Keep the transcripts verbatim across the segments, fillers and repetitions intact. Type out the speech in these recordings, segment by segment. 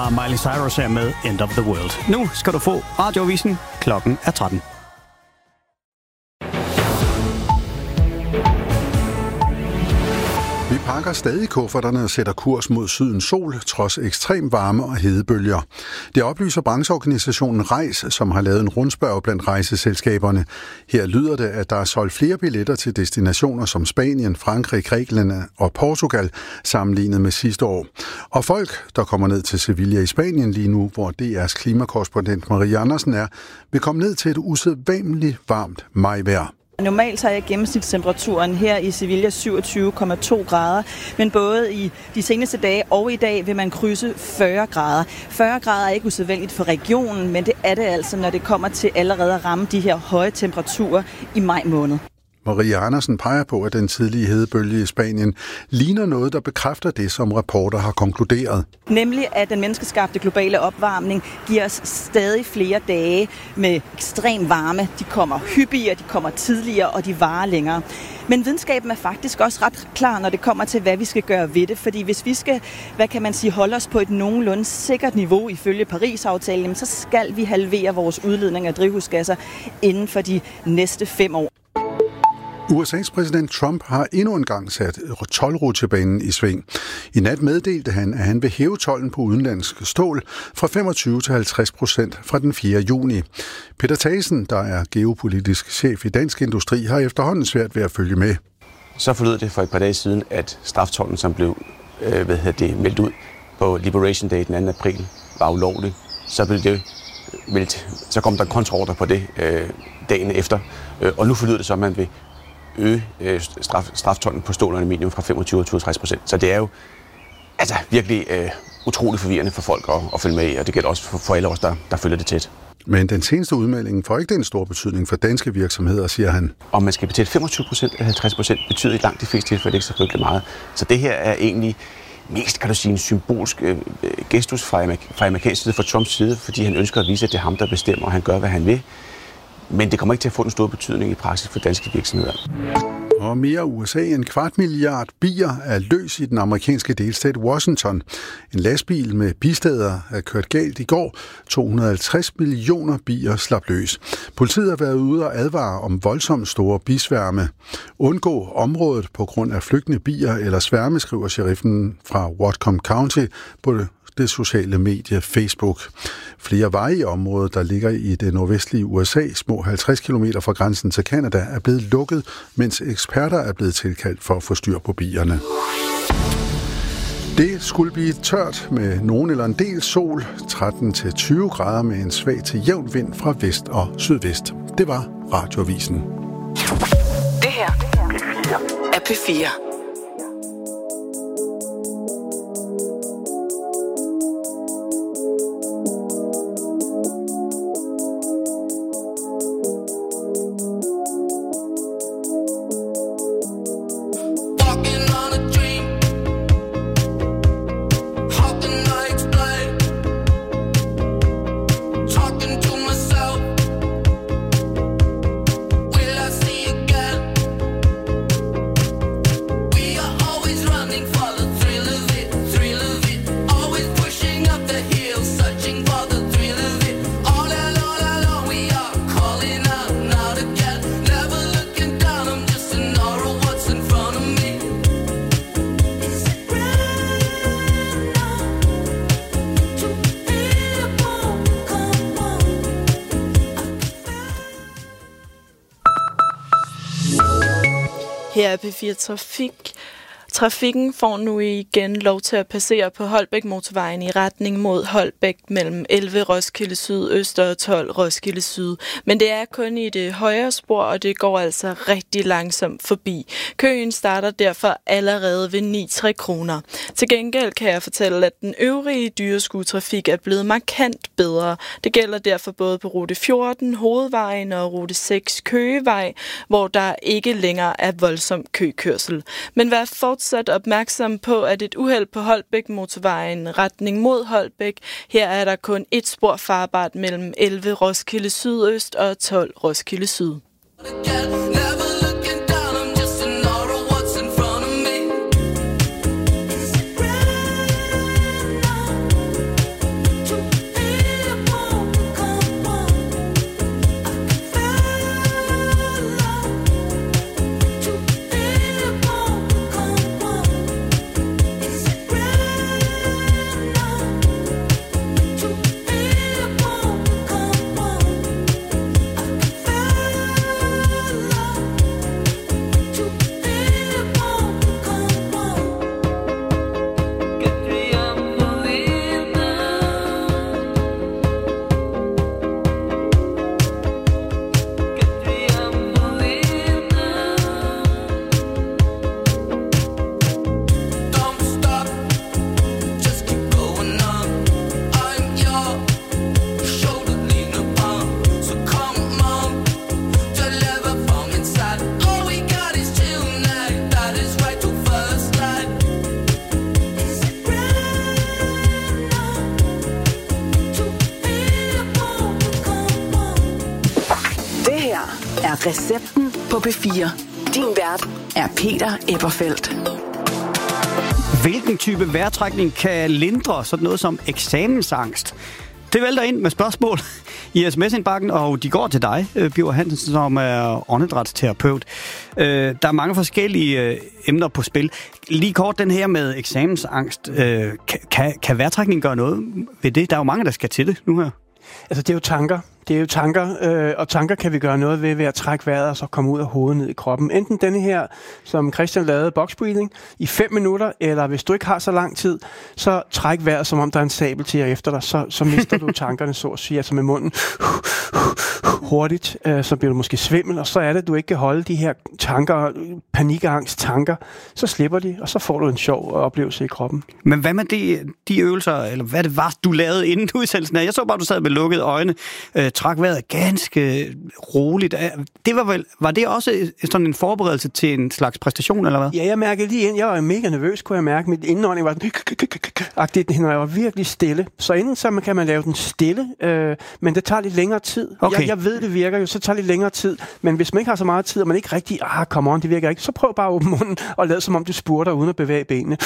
var Miley Cyrus her med End of the World. Nu skal du få Radioavisen. Klokken er tretten. Vi pakker stadig kufferterne og sætter kurs mod sydens sol, trods ekstrem varme og hedebølger. Det oplyser brancheorganisationen Rejs, som har lavet en rundspørg blandt rejseselskaberne. Her lyder det, at der er solgt flere billetter til destinationer som Spanien, Frankrig, Grækenland og Portugal sammenlignet med sidste år. Og folk, der kommer ned til Sevilla i Spanien lige nu, hvor D R's klimakorrespondent Marie Andersen er, vil komme ned til et usædvanligt varmt majvejr. Normalt så er gennemsnitstemperaturen her i Sevilla syvogtyve komma to grader, men både i de seneste dage og i dag vil man krydse fyrre grader. fyrre grader er ikke usædvanligt for regionen, men det er det altså, når det kommer til allerede at ramme de her høje temperaturer i maj måned. Marie Andersen peger på, at den tidlige hedebølge i Spanien ligner noget, der bekræfter det, som rapporter har konkluderet. Nemlig, at den menneskeskabte globale opvarmning giver os stadig flere dage med ekstrem varme. De kommer hyppigere, de kommer tidligere, og de varer længere. Men videnskaben er faktisk også ret klar, når det kommer til, hvad vi skal gøre ved det. Fordi hvis vi skal, hvad kan man sige, holde os på et nogenlunde sikkert niveau ifølge Paris-aftalen, så skal vi halvere vores udledning af drivhusgasser inden for de næste fem år. U S A's præsident Trump har endnu en gang sat toldrutsjebanen i sving. I nat meddelte han, at han vil hæve tolden på udenlandsk stål fra femogtyve til halvtreds procent fra den fjerde juni. Peter Thasen, der er geopolitisk chef i Dansk Industri, har efterhånden svært ved at følge med. Så forlød det for et par dage siden, at straftolden, som blev øh, hvad hedder det, meldt ud på Liberation Day den anden april, var ulovlig. Så blev det meldt, så kom der kontraordre på det øh, dagen efter, øh, og nu forlyder det så, at man vil øge øh, straf, straftolden på stål og aluminium fra femogtyve til toogtres procent. Så det er jo altså virkelig øh, utroligt forvirrende for folk at, at følge med i, og det gælder også for, for alle os, der, der følger det tæt. Men den seneste udmelding får ikke den store betydning for danske virksomheder, siger han. Om man skal betale femogtyve procent eller halvtreds procent, betyder i langt de fleste tilfælde ikke så frygtelig meget. Så det her er egentlig mest, kan du sige, en symbolsk øh, gestus fra, fra amerikansk side, fra Trumps side, fordi han ønsker at vise, at det er ham, der bestemmer, og han gør, hvad han vil. Men det kommer ikke til at få den store betydning i praksis for danske virksomheder. Og mere U S A en kvart milliard bier er løs i den amerikanske delstat Washington. En lastbil med bisteder er kørt galt i går. to hundrede og halvtreds millioner bier slap løs. Politiet har været ude og advare om voldsomt store bisværme. Undgå området på grund af flygtende bier eller sværme, skriver sheriffen fra Whatcom County på det det sociale medie Facebook. Flere veje i området, der ligger i det nordvestlige U S A, små halvtreds kilometer fra grænsen til Canada, er blevet lukket, mens eksperter er blevet tilkaldt for at få styr på bierne. Det skulle blive tørt med nogen eller en del sol, tretten til tyve grader med en svag til jævn vind fra vest og sydvest. Det var Radioavisen. Det her er P fire. Her er P fire Trafik. Trafikken får nu igen lov til at passere på Holbæk Motorvejen i retning mod Holbæk mellem elleve Roskilde Syd Øst og tolv Roskilde Syd. Men det er kun i det højre spor, og det går altså rigtig langsomt forbi. Køen starter derfor allerede ved ni komma tre kroner. Til gengæld kan jeg fortælle, at den øvrige dyreskuetrafik er blevet markant bedre. Det gælder derfor både på rute fjorten, Hovedvejen, og rute seks, Køgevej, hvor der ikke længere er voldsom køkørsel. Men vær fortsat opmærksom på, at et uheld på Holbæk Motorvejen retning mod Holbæk. Her er der kun et spor farbart mellem elleve Roskilde Sydøst og tolv Roskilde Syd. Recepten på P fire. Din vært er Peter Ebberfeldt. Hvilken type vejrtrækning kan lindre sådan noget som eksamensangst? Det vælter ind med spørgsmål i sms-indbakken, og de går til dig, Birger Hansen, som er åndedrætsterapeut. Der er mange forskellige emner på spil. Lige kort den her med eksamensangst. Kan, kan vejrtrækning gøre noget ved det? Der er jo mange, der skal til det nu her. Altså, det er jo tanker. Det er jo tanker, øh, og tanker kan vi gøre noget ved ved at trække vejret og så komme ud af hovedet ned i kroppen. Enten denne her, som Christian lavede, box breathing, i fem minutter, eller hvis du ikke har så lang tid, så træk vejret, som om der er en sabel til jer efter dig, så, så mister du tankerne, så at sige, altså med munden hurtigt, øh, så bliver du måske svimmel, og så er det, at du ikke kan holde de her tanker, panikangst tanker, så slipper de, og så får du en sjov oplevelse i kroppen. Men hvad med de, de øvelser, eller hvad det var, du lavede inden udsendelsen? Jeg så bare, du sad med lukkede øjne, øh, træk vejret ganske roligt. Det var, vel, var det også sådan en forberedelse til en slags præstation, eller hvad? Ja, jeg mærkede lige ind. Jeg var mega nervøs, kunne jeg mærke. Mit indånding var agtigt, når jeg var virkelig stille. Så inden så kan man lave den stille, øh, men det tager lidt længere tid. Okay. Jeg, jeg ved, det virker jo, så tager lidt længere tid. Men hvis man ikke har så meget tid, og man ikke rigtig, ah, come on, det virker ikke, så prøv bare at åbne munden og lad som om du spurter uden at bevæge benene.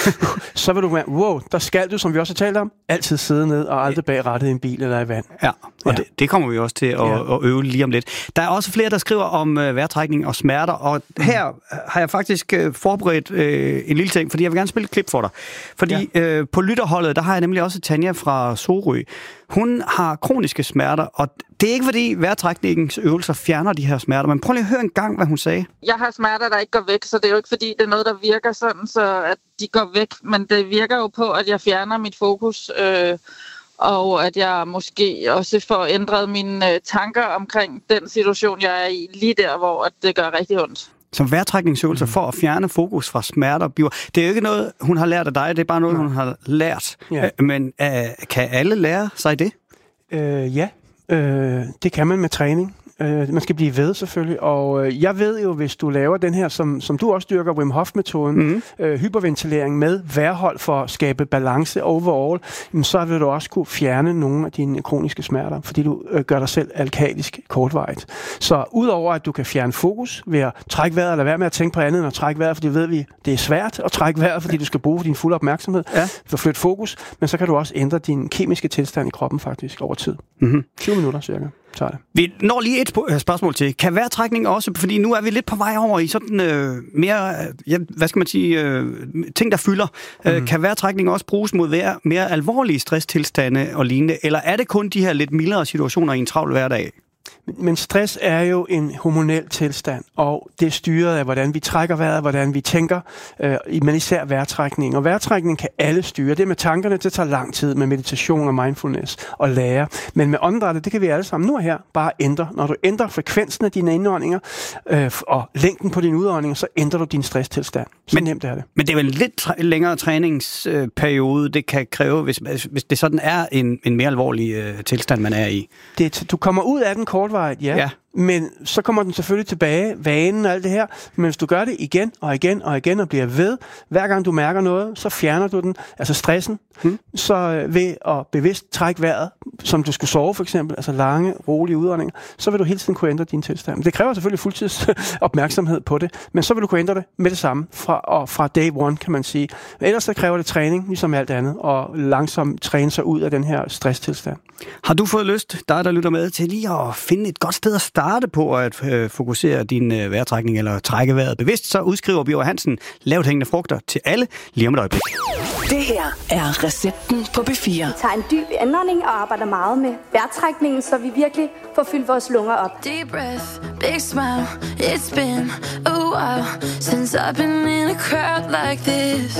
Så vil du være, wow, der skal du, som vi også har talt om, altid sidde ned og aldrig bag rattet i en bil eller i vand. Ja, og ja. Det, det kommer vi også til at, ja. at øve lige om lidt. Der er også flere, der skriver om øh, vejrtrækning og smerter, og her har jeg faktisk øh, forberedt øh, en lille ting, fordi jeg vil gerne spille et klip for dig. Fordi ja. øh, på lytterholdet, der har jeg nemlig også Tanja fra Sorø. Hun har kroniske smerter, og det er ikke fordi vejrtrækningens øvelser fjerner de her smerter, men prøv lige at høre en gang, hvad hun sagde. Jeg har smerter, der ikke går væk, så det er jo ikke fordi, det er noget, der virker sådan, så at de går væk, men det virker jo på, at jeg fjerner mit fokus, øh, og at jeg måske også får ændret mine øh, tanker omkring den situation, jeg er i, lige der, hvor at det gør rigtig ondt. Så vejrtrækningsøvelser for at fjerne fokus fra smerter. Det er jo ikke noget, hun har lært af dig, det er bare noget, hun har lært. Ja. Men uh, kan alle lære sig det? Øh, ja, øh, det kan man med træning. Øh, man skal blive ved selvfølgelig, og øh, jeg ved jo, hvis du laver den her, som, som du også dyrker, Wim Hof-metoden, mm-hmm. øh, hyperventilering med vejrhold for at skabe balance overall, jamen, så vil du også kunne fjerne nogle af dine kroniske smerter, fordi du øh, gør dig selv alkalisk kortvarigt. Så udover at du kan fjerne fokus ved at trække vejret, eller være med at tænke på andet end at trække vejret, fordi ved vi, det er svært at trække vejret, fordi du skal bruge din fulde opmærksomhed ja. for at flytte fokus, men så kan du også ændre din kemiske tilstand i kroppen faktisk over tid. Mm-hmm. tyve minutter cirka. Vi når lige et spørgsmål til. Kan vejrtrækning også, fordi nu er vi lidt på vej over i sådan øh, mere, ja, hvad skal man sige, øh, ting, der fylder. Mm. Øh, kan vejrtrækning også bruges mod vejr, mere alvorlige stresstilstande og lignende, eller er det kun de her lidt mildere situationer i en travl hverdag? Men stress er jo en hormonel tilstand, og det er styret af, hvordan vi trækker vejret, hvordan vi tænker, øh, men især vejrtrækning. Og vejrtrækning kan alle styre. Det med tankerne, det tager lang tid med meditation og mindfulness og lære. Men med åndedrættet, det kan vi alle sammen nu og her bare ændre. Når du ændrer frekvensen af dine indåndinger øh, og længden på dine udåndinger, så ændrer du din stresstilstand. Så men, nemt er det. Men det er vel en lidt træ- længere træningsperiode, det kan kræve, hvis, hvis det sådan er en, en mere alvorlig øh, tilstand, man er i. Det, du kommer ud af den kortvarigt, ja. ja. Men så kommer den selvfølgelig tilbage, vanen og alt det her. Men hvis du gør det igen og igen og igen og bliver ved, hver gang du mærker noget, så fjerner du den, altså stressen, hmm. så øh, ved at bevidst trække vejret, som du skulle sove for eksempel, altså lange, rolige udåndinger, så vil du hele tiden kunne ændre din tilstand. Det kræver selvfølgelig fuldtids opmærksomhed på det, men så vil du kunne ændre det med det samme fra, og fra day one, kan man sige. Ellers så kræver det træning, ligesom alt andet, og langsomt træne sig ud af den her stresstilstand. Har du fået lyst, dig der lytter med, til lige at finde et godt sted at starte på at øh, fokusere din øh, vejrtrækning eller trække vejret bevidst, så udskriver Birger Hansen lavt hængende frugter til alle lige om et øjeblik. Det her er recepten på P fire. Vi tager en dyb indånding og arbejder meget med vejrtrækningen, så vi virkelig får fyldt vores lunger op. Deep breath, big smile. It's been a while since I've been in a crowd like this.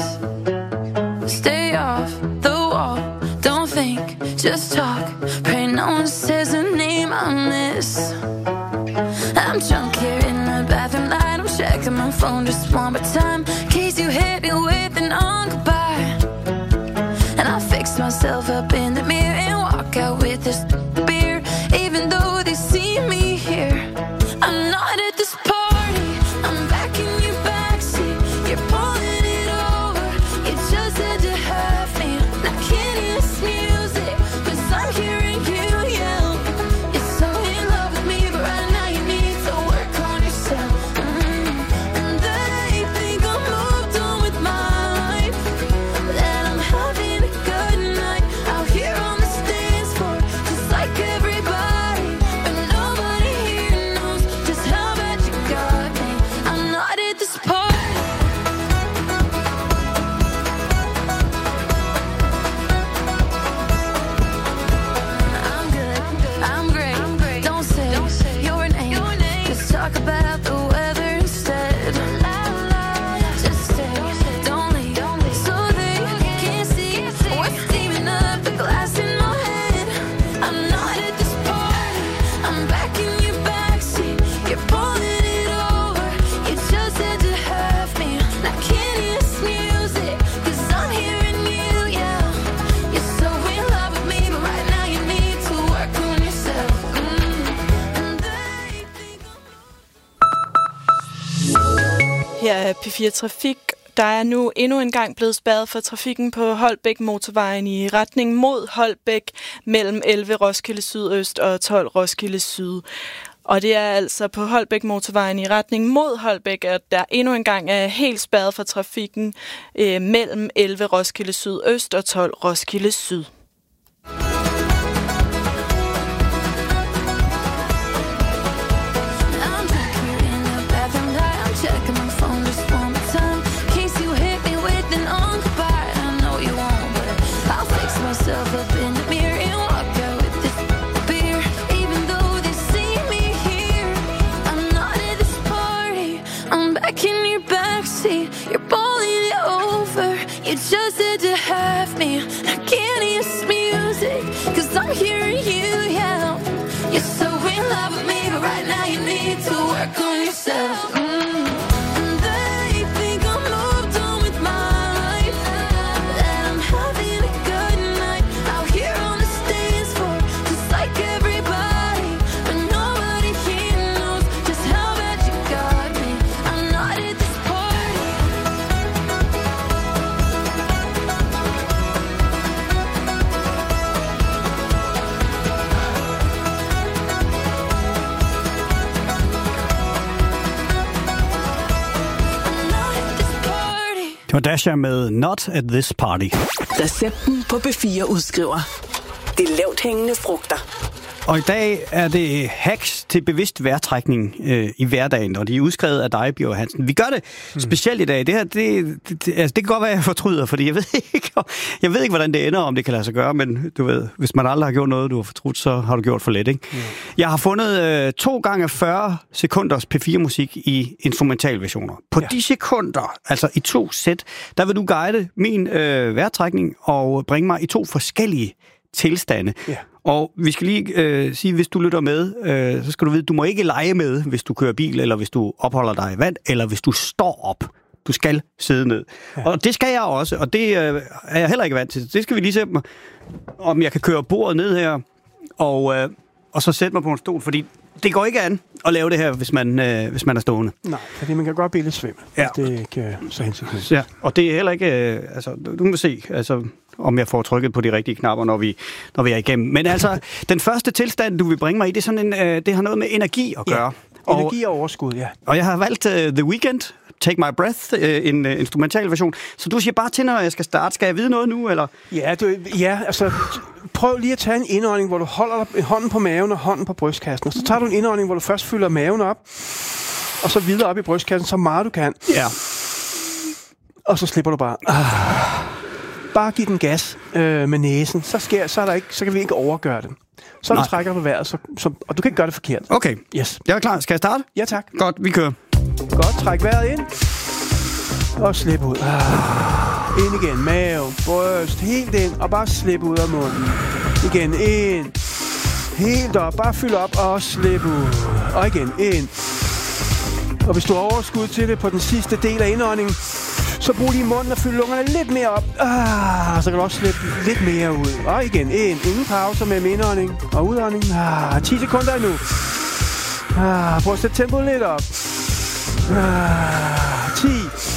Stay off the wall. Don't think, just talk. Pray no one says a name I miss. I'm drunk here in the bathroom light. I'm checking my phone just one more time, in case you hit me with an on goodbye. And I fix myself up in the mirror and walk out with this beer, even though they see me here. I'm not at this party. I'm back in your backseat. You're pulling it over. You just had to have me. Not kidding, this music, 'cause I'm hearing you yell. You're so in love with me, but right now you need to work. af P fire Trafik. Der er nu endnu en gang blevet spærret for trafikken på Holbæk Motorvejen i retning mod Holbæk mellem elleve Roskilde Sydøst og tolv Roskilde Syd. Og det er altså på Holbæk Motorvejen i retning mod Holbæk, at der endnu en gang er helt spærret for trafikken øh, mellem elleve Roskilde Sydøst og tolv Roskilde Syd. You're boiling it over. You just said to have me. I can't hear this music, cause I'm hearing you yell. You're so in love with me, but right now you need to work on yourself. Mm. And they think I'm moved on with my life, that I'm having a good night out here on the dance floor, just like everybody. But nobody here knows just how bad you got me. I'm not at this party. Det var Dasha med Not at This Party. Recepten på B fire udskriver de lavt hængende frugter. Og i dag er det hacks til bevidst vejrtrækning øh, i hverdagen, og de er udskrevet af dig, Birger Hansen. Vi gør det specielt i dag. Det her, det, det, det, altså, det kan godt være, at jeg fortryder, fordi jeg ved ikke, jeg ved ikke, hvordan det ender, om det kan lade sig gøre, men du ved, hvis man aldrig har gjort noget, du har fortrudt, så har du gjort for lidt, ikke? Mm. Jeg har fundet øh, to gange fyrre sekunders P fire musik i instrumentalversioner. På ja. de sekunder, altså i to sæt, der vil du guide min øh, vejrtrækning og bringe mig i to forskellige tilstande. Ja. Og vi skal lige øh, sige, hvis du lytter med, øh, så skal du vide, du må ikke lege med, hvis du kører bil, eller hvis du opholder dig i vand, eller hvis du står op. Du skal sidde ned. Ja. Og det skal jeg også, og det øh, er jeg heller ikke vant til. Det skal vi lige se, om jeg kan køre bordet ned her, og, øh, og så sætte mig på en stol, fordi det går ikke an at lave det her, hvis man, øh, hvis man er stående. Nej, fordi man kan godt blive lidt svimmel. Ja. Det er ikke så hensigtsmæssigt. Ja, og det er heller ikke... Øh, altså, du må se, altså, om jeg får trykket på de rigtige knapper, når vi, når vi er igennem. Men altså, den første tilstand, du vil bringe mig i, det, er sådan en, øh, det har noget med energi at gøre. Ja, energi og overskud, ja. Og jeg har valgt uh, The Weeknd, Take My Breath, uh, en uh, instrumental version. Så du siger bare til, når jeg skal starte. Skal jeg vide noget nu, eller? Ja, du, ja, altså... Prøv lige at tage en indånding, hvor du holder hånden på maven og hånden på brystkassen. Og så tager du en indånding, hvor du først fylder maven op, og så videre op i brystkassen, så meget du kan. Ja. Og så slipper du bare. Ah. Bare giv den gas øh, med næsen. Så, sker, så, er der ikke, så kan vi ikke overgøre det. Så du trækker du vejret, så, så, og du kan ikke gøre det forkert. Okay, yes. Jeg er klar. Skal jeg starte? Ja, tak. Godt, vi kører. Godt, træk vejret ind. Og slip ud. Ah. Ind igen, mave, bryst, helt ind, og bare slip ud af munden. Igen, ind. Helt op, bare fyld op, og slip ud. Og igen, ind. Og hvis du har overskud til det på den sidste del af indåndingen, så brug lige munden og fyld lungerne lidt mere op. Ah, så kan du også slippe lidt mere ud. Og igen, ind. Ingen pauser med indånding og udånding. Ah, ti sekunder endnu. Ah, prøv at sætte tempoet lidt op. Ah, ti.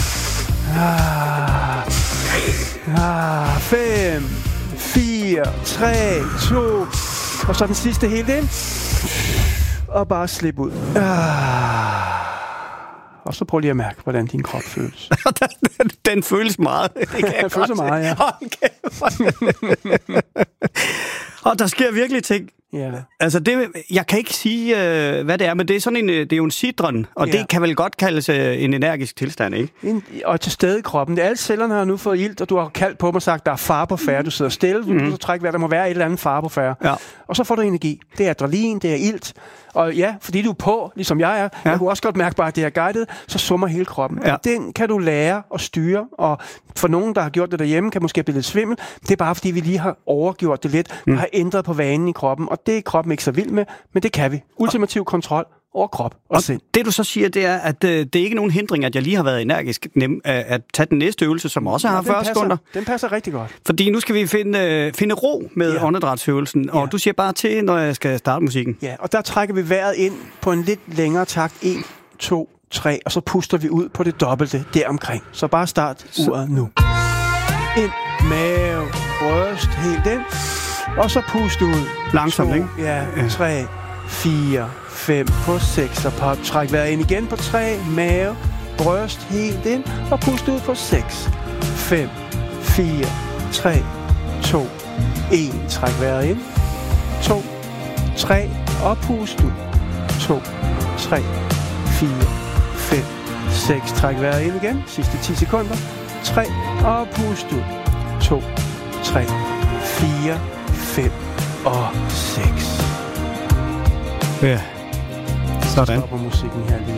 Ah, ah, fem, fire, tre, to, og så den sidste helt ind. Og bare slip ud. Ah. Og så prøv lige at mærke, hvordan din krop føles. den, den føles meget. Det kan jeg den føles så meget, ja. Okay. Og der sker virkelig ting. Ja. Altså, det, jeg kan ikke sige, øh, hvad det er, men det er sådan en, det er jo en citron, og ja. Det kan vel godt kaldes øh, en energisk tilstand, ikke? En, og til stede i kroppen. Alle cellerne har nu fået ilt, og du har kaldt på dem og sagt, der er far på færre. Du sidder stille, du mm. så trækker vejret, der må være et eller andet far på færre. Ja. Og så får du energi. Det er adrenalin, det er ilt. Og ja, fordi du er på, ligesom jeg er, ja. Jeg kunne også godt mærke bare, at det er guidet, så summer hele kroppen. Ja. Den kan du lære at styre, og for nogen, der har gjort det derhjemme, kan måske blive lidt svimmel. Det er bare, fordi vi lige har overgjort det lidt, mm. og har ændret på vanen i kroppen, og det er kroppen ikke så vild med, men det kan vi. Ultimativ kontrol over krop og, og sind. Det du så siger, det er, at øh, det er ikke nogen hindring, at jeg lige har været energisk nem, at, at tage den næste øvelse, som også har ja, fyrre sekunder. Den passer rigtig godt. Fordi nu skal vi finde, øh, finde ro med ja. åndedrætsøvelsen, og ja. Du siger bare til, når jeg skal starte musikken. Ja, og der trækker vi vejret ind på en lidt længere takt. en, to, tre, og så puster vi ud på det dobbelte deromkring. Så bare start uret nu. Ind, mave, bryst, helt ind. Og så pust ud. Langsomt, to, ikke? Ja, tre, fire, fem på seks, og pop. Træk vejret ind igen på tre, mave, bryst, helt ind, og pust ud på seks, fem, fire, tre, to, en. Træk vejret ind. to, tre, og pust ud. to, tre, fire, fem, seks. Træk vejret ind igen. Sidste ti sekunder. tre, og pust ud. to, tre, fire, fem og seks. Ja. Sådan. Stopper musikken her lige.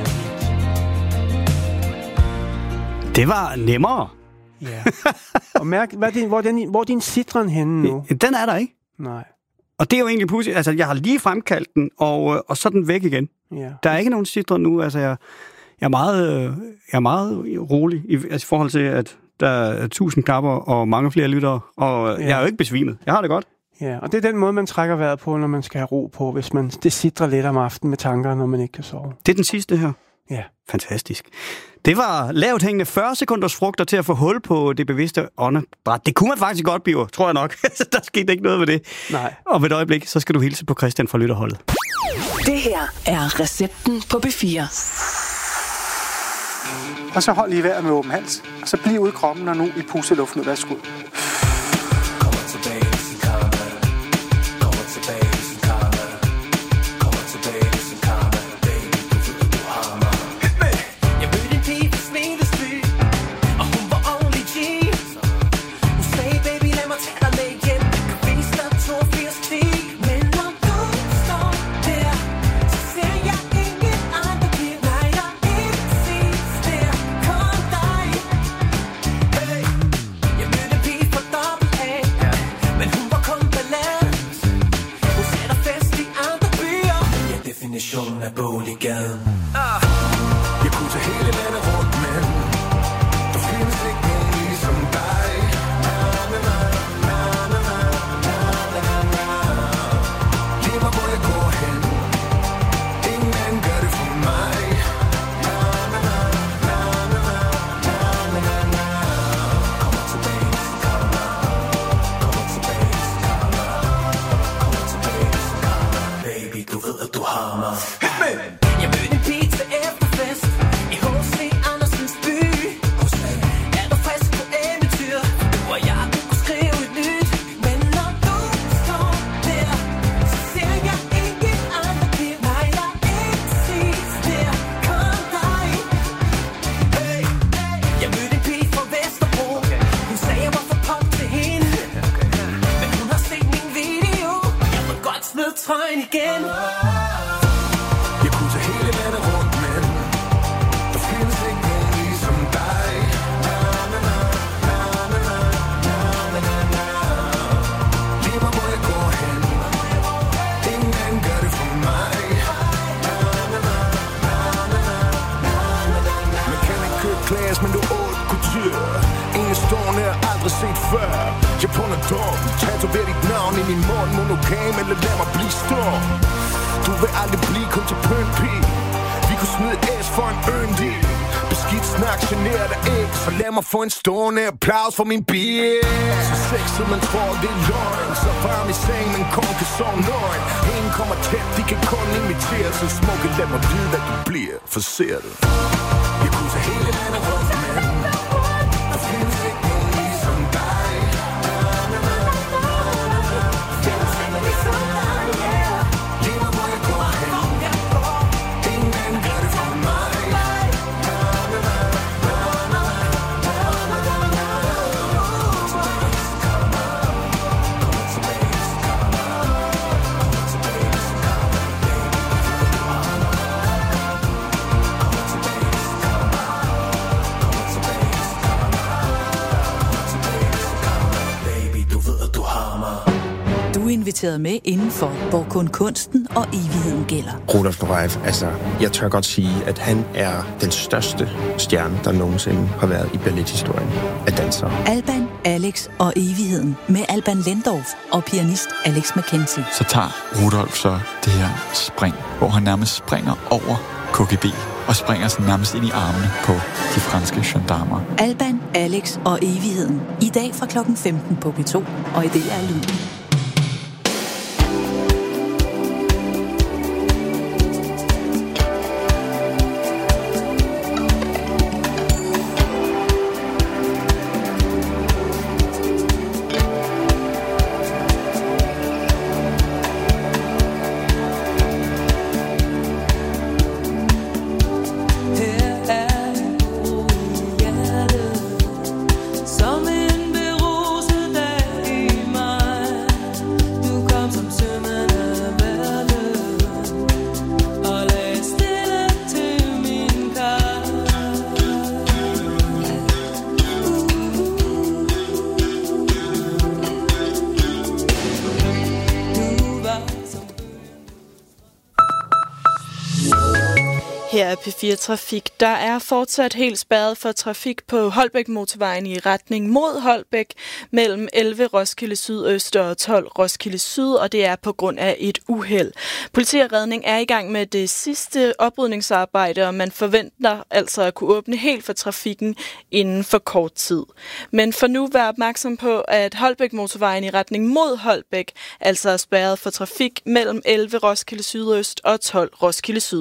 Det var nemmere. Ja. Og mærk, hvad er din, hvor, er den, hvor er din citron henne nu? Den er der ikke. Nej. Og det er jo egentlig pudsigt. Altså, jeg har lige fremkaldt den, og, og så er den væk igen. Ja. Der er ikke nogen citron nu. Altså, jeg, jeg, er meget, jeg er meget rolig i, altså, i forhold til, at der er tusind knapper og mange flere lyttere. Og ja. Jeg er jo ikke besvimet. Jeg har det godt. Ja, og det er den måde, man trækker vejret på, når man skal have ro på, hvis man det sidder lidt om aftenen med tanker, når man ikke kan sove. Det er den sidste her. Ja. Fantastisk. Det var lavt hængende fyrre sekunders frugter til at få hul på det bevidste åndedræt. Det kunne man faktisk godt, Biver, tror jeg nok. Der skete ikke noget med det. Nej. Og ved et øjeblik, så skal du hilse på Christian fra lytterholdet. Det her er recepten på B fire. Og så hold lige vejret med åben hals. Og så bliv ude i kroppen, og nu i pusteluften ud. Værsgo. Af boliggaden. Jeg kunne tage hele landet rundt, men der findes ikke nogen ligesom dig. Na, na, na, na, na, na, na, na. Giv mig, hvor jeg går hen. Ingen anden gør det for mig. Na, na, na, na, na, na, na, na. Kommer tilbage, Karma. Kommer tilbage, Karma. Kommer tilbage, Karma. Baby, du ved, at du har mig. Jeg mødte en pige til efterfest i H C Andersens by. Er du frisk på eventyr? Du og jeg kunne skrive et nyt. Men når du står der, så ser jeg ikke andre piger. Nej, jeg ikke ses der. Kom dig. Hey, jeg mødte en pige fra Vesterbro. Hun sagde, jeg var for pop til hende. Men hun har set min video. Jeg må godt smide trøjen igen. Jeg kunne tage hele landet rundt, men der findes ikke nogen ligesom dig. Na, na, na, na, na, na, na, na, na. Giv mig, hvor jeg går hen. Ingen anden gør det for mig. Na, na, na, na, na, na, na, na. Man kan ikke købe glas, men du er haute couture. Enestående er aldrig set før. Japaner dog, tatover dit navn i min mund. Monogam, eller lad mig blive stor. Du vil aldrig blive kun til pøn pige. Vi kunne smide æs for en øndel. Beskidt snak, generer dig ikke. Så lad mig få en stående applaus for min bil. Så sexet, man tror det er løgn. Så varm i seng, men kun kan sove nøgen. Ingen kommer tæt, de kan kun imitere. Så smukke, lad mig vide, hvad du bliver. Forser det. Jeg kunne tage hele landet rundt, men der findes ikke nogen ligesom dig. Na, na, na, na, na, na. Findes ikke ligesom dig, yeah. Giv mig, hvor jeg går hen. Ingen anden gør det for mig. Na, na, na, na, na, na, na, na. Kommer tilbage, Karma. Kommer tilbage, Karma. Kommer tilbage, Karma. Kommer tilbage, Karma. Kommer tilbage, Karma. Baby, du ved, at du har mig. Du er inviteret med indenfor, hvor kun kunsten og evigheden gælder. Rudolf Nureyev, altså, jeg tør godt sige, at han er den største stjerne, der nogensinde har været i ballethistorien af dansere. Alban, Alex og evigheden med Alban Lendorf og pianist Alex McKenzie. Så tager Rudolf så det her spring, hvor han nærmest springer over K G B og springer sådan nærmest ind i armene på de franske gendarmer. Alban, Alex og Evigheden. I dag fra klokken femten på P to og i D R Lyd. Her er P fire Trafik. Der er fortsat helt spærret for trafik på Holbæk Motorvejen i retning mod Holbæk mellem elleve Roskilde Syd Øst og tolv Roskilde Syd, og det er på grund af et uheld. Politi og redning er i gang med det sidste oprydningsarbejde, og man forventer altså at kunne åbne helt for trafikken inden for kort tid. Men for nu vær opmærksom på, at Holbæk Motorvejen i retning mod Holbæk altså er spærret for trafik mellem elleve Roskilde Syd Øst og tolv Roskilde Syd.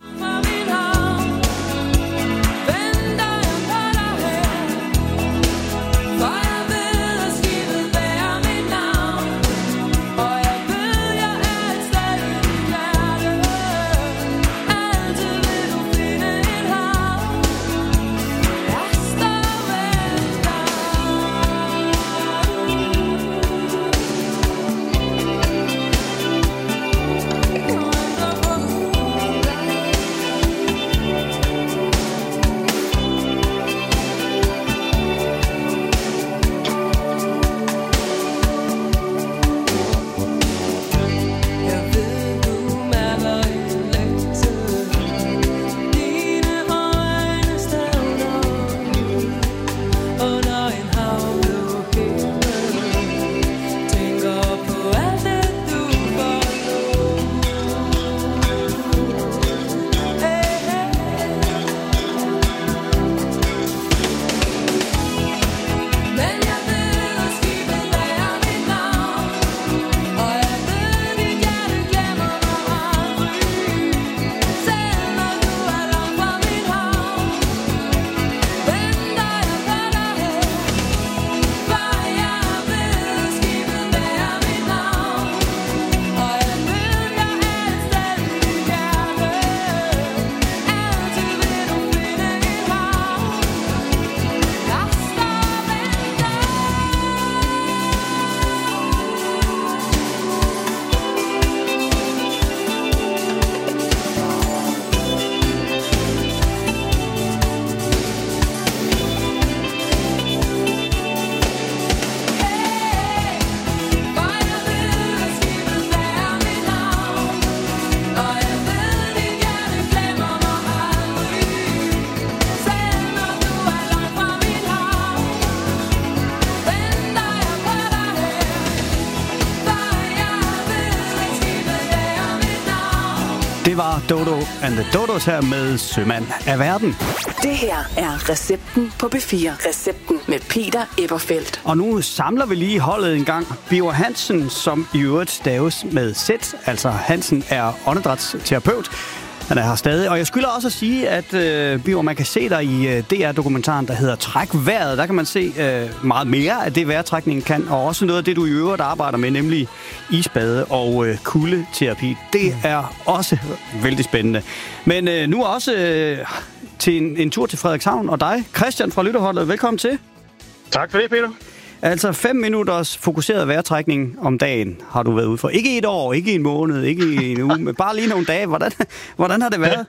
Det var Dodo and the Dodos her med Sømand af verden. Det her er Recepten på P fire. Recepten med Peter Eberfeldt. Og nu samler vi lige holdet en gang. Birger Hansen, som i øvrigt staves med Z, altså Hansen er åndedrætsterapeut. Han er her stadig. Og jeg skylder også at sige, at øh, Birger, man kan se dig i øh, D R-dokumentaren, der hedder Træk vejret. Der kan man se øh, meget mere af det, vejrtrækningen kan, og også noget af det, du i øvrigt arbejder med, nemlig isbade og øh, kuldeterapi. Det er også vældig spændende. Men øh, nu også øh, til en, en tur til Frederikshavn og dig, Christian fra Lytterholdet. Velkommen til. Tak for det, Peter. Altså fem minutters fokuseret vejrtrækning om dagen har du været ude for. Ikke i et år, ikke i en måned, ikke i en uge, men bare lige nogle dage. Hvordan, hvordan har det været?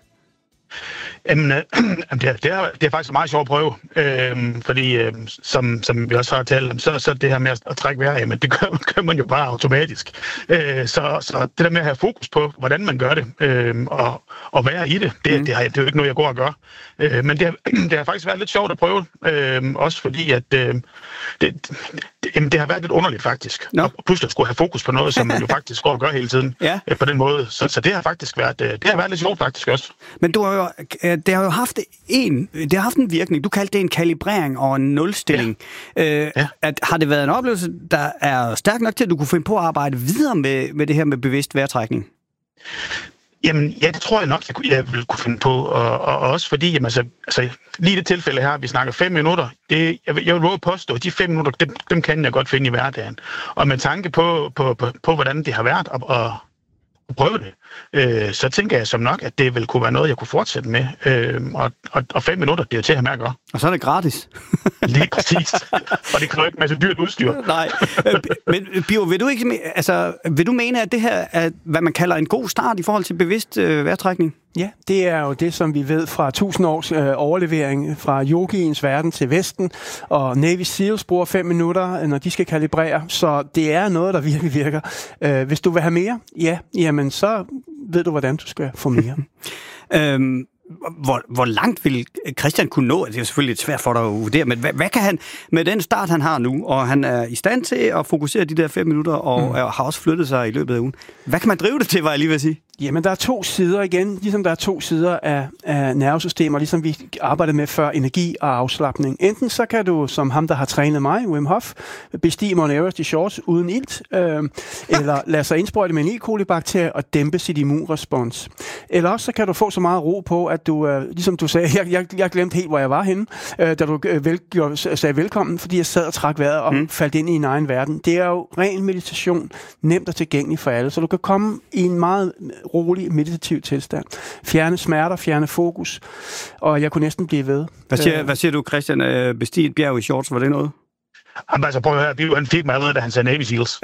Jamen, øh, det, er, det, er, det er faktisk en meget sjov prøve, øh, fordi øh, som, som vi også har talt om, så, så det her med at, at trække vejr, jamen det gør, gør man jo bare automatisk. Øh, så, så det der med at have fokus på, hvordan man gør det, øh, og, og være i det, det, mm. det, har, det er jo ikke noget, jeg går og gør. Øh, men det har, det har faktisk været lidt sjovt at prøve, øh, også fordi at øh, det, det, jamen, det har været lidt underligt faktisk. No. Og pludselig skulle have fokus på noget, som man jo faktisk går og gør hele tiden, ja. øh, på den måde. Så, så det har faktisk været, øh, det har været lidt sjovt faktisk også. Men du har jo det har jo haft en, det har haft en virkning. Du kaldte det en kalibrering og en nulstilling. Ja. Øh, ja. At, har det været en oplevelse, der er stærk nok til, at du kunne finde på at arbejde videre med, med det her med bevidst vejrtrækning? Jamen, ja, det tror jeg nok, jeg, jeg vil kunne finde på, og, og også fordi, jamen, altså, altså, lige det tilfælde her, vi snakker fem minutter, det, jeg, vil, jeg vil påstå, at de fem minutter, dem, dem kan jeg godt finde i hverdagen. Og med tanke på, på, på, på hvordan det har været at, at, at prøve det, øh, så tænker jeg som nok, at det vil kunne være noget, jeg kunne fortsætte med. Øh, og, og, og fem minutter, det er jo til at have med at gøre. Og så er det gratis. Lige præcis. Og det kræver ikke en masse dyrt udstyr. Nej. Men Birger, vil du ikke, altså, vil du mene, at det her er, hvad man kalder en god start i forhold til bevidst øh, vejrtrækning? Ja, det er jo det, som vi ved fra tusind års øh, overlevering fra yogiens verden til Vesten, og Navy Seals bruger fem minutter, når de skal kalibrere, så det er noget, der virkelig virker. Øh, hvis du vil have mere, ja, jamen så ved du, hvordan du skal få mere. øhm, hvor, hvor langt vil Christian kunne nå? Det er jo selvfølgelig lidt svært for dig at vurdere, men hvad, hvad kan han med den start, han har nu, og han er i stand til at fokusere de der fem minutter, og mm. har også flyttet sig i løbet af ugen. Hvad kan man drive det til, var jeg lige ved at sige? Jamen, der er to sider igen, ligesom der er to sider af, af nervesystemer, ligesom vi arbejdede med før, energi og afslapning. Enten så kan du, som ham, der har trænet mig, Wim Hof, bestige Mount Everest i shorts uden ilt, øh, eller lade sig indsprøjte med en E. coli-bakterie og dæmpe sit immunrespons. Eller også så kan du få så meget ro på, at du, øh, ligesom du sagde, jeg, jeg, jeg glemte helt, hvor jeg var henne, øh, da du øh, vel, sagde velkommen, fordi jeg sad og trak vejret og mm. faldt ind i en egen verden. Det er jo ren meditation, nemt og tilgængelig for alle, så du kan komme i en meget rolig, meditativ tilstand. Fjerne smerter, fjerne fokus, og jeg kunne næsten blive ved. Hvad siger, hvad siger du, Christian? Bestige et bjerg i shorts, var det noget? Jamen, altså, prøv at høre, Bill, han fik mig allerede, da han sagde Navy Seals.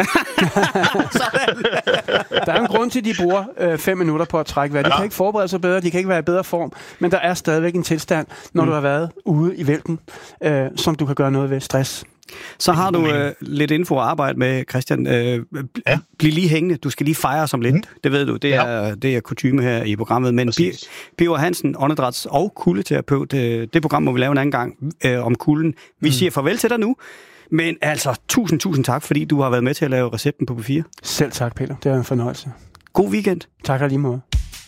Der er en grund til, at de bruger øh, fem minutter på at trække vejret. De ja. kan ikke forberede sig bedre, de kan ikke være i bedre form, men der er stadigvæk en tilstand, når mm. du har været ude i vælten, øh, som du kan gøre noget ved stress. Så har du øh, lidt info at arbejde med, Christian. Øh, ja. Bliv lige hængende. Du skal lige fejre som lidt. Mm. Det ved du. Det er, ja. det er kutyme her i programmet. Men Birger Hansen, åndedræts- og kuldeterapeut, det, det program må vi lave en anden gang øh, om kulden. Vi mm. siger farvel til dig nu. Men altså, tusind, tusind tak, fordi du har været med til at lave recepten på P fire. Selv tak, Peter. Det er en fornøjelse. God weekend. Tak og lige måde.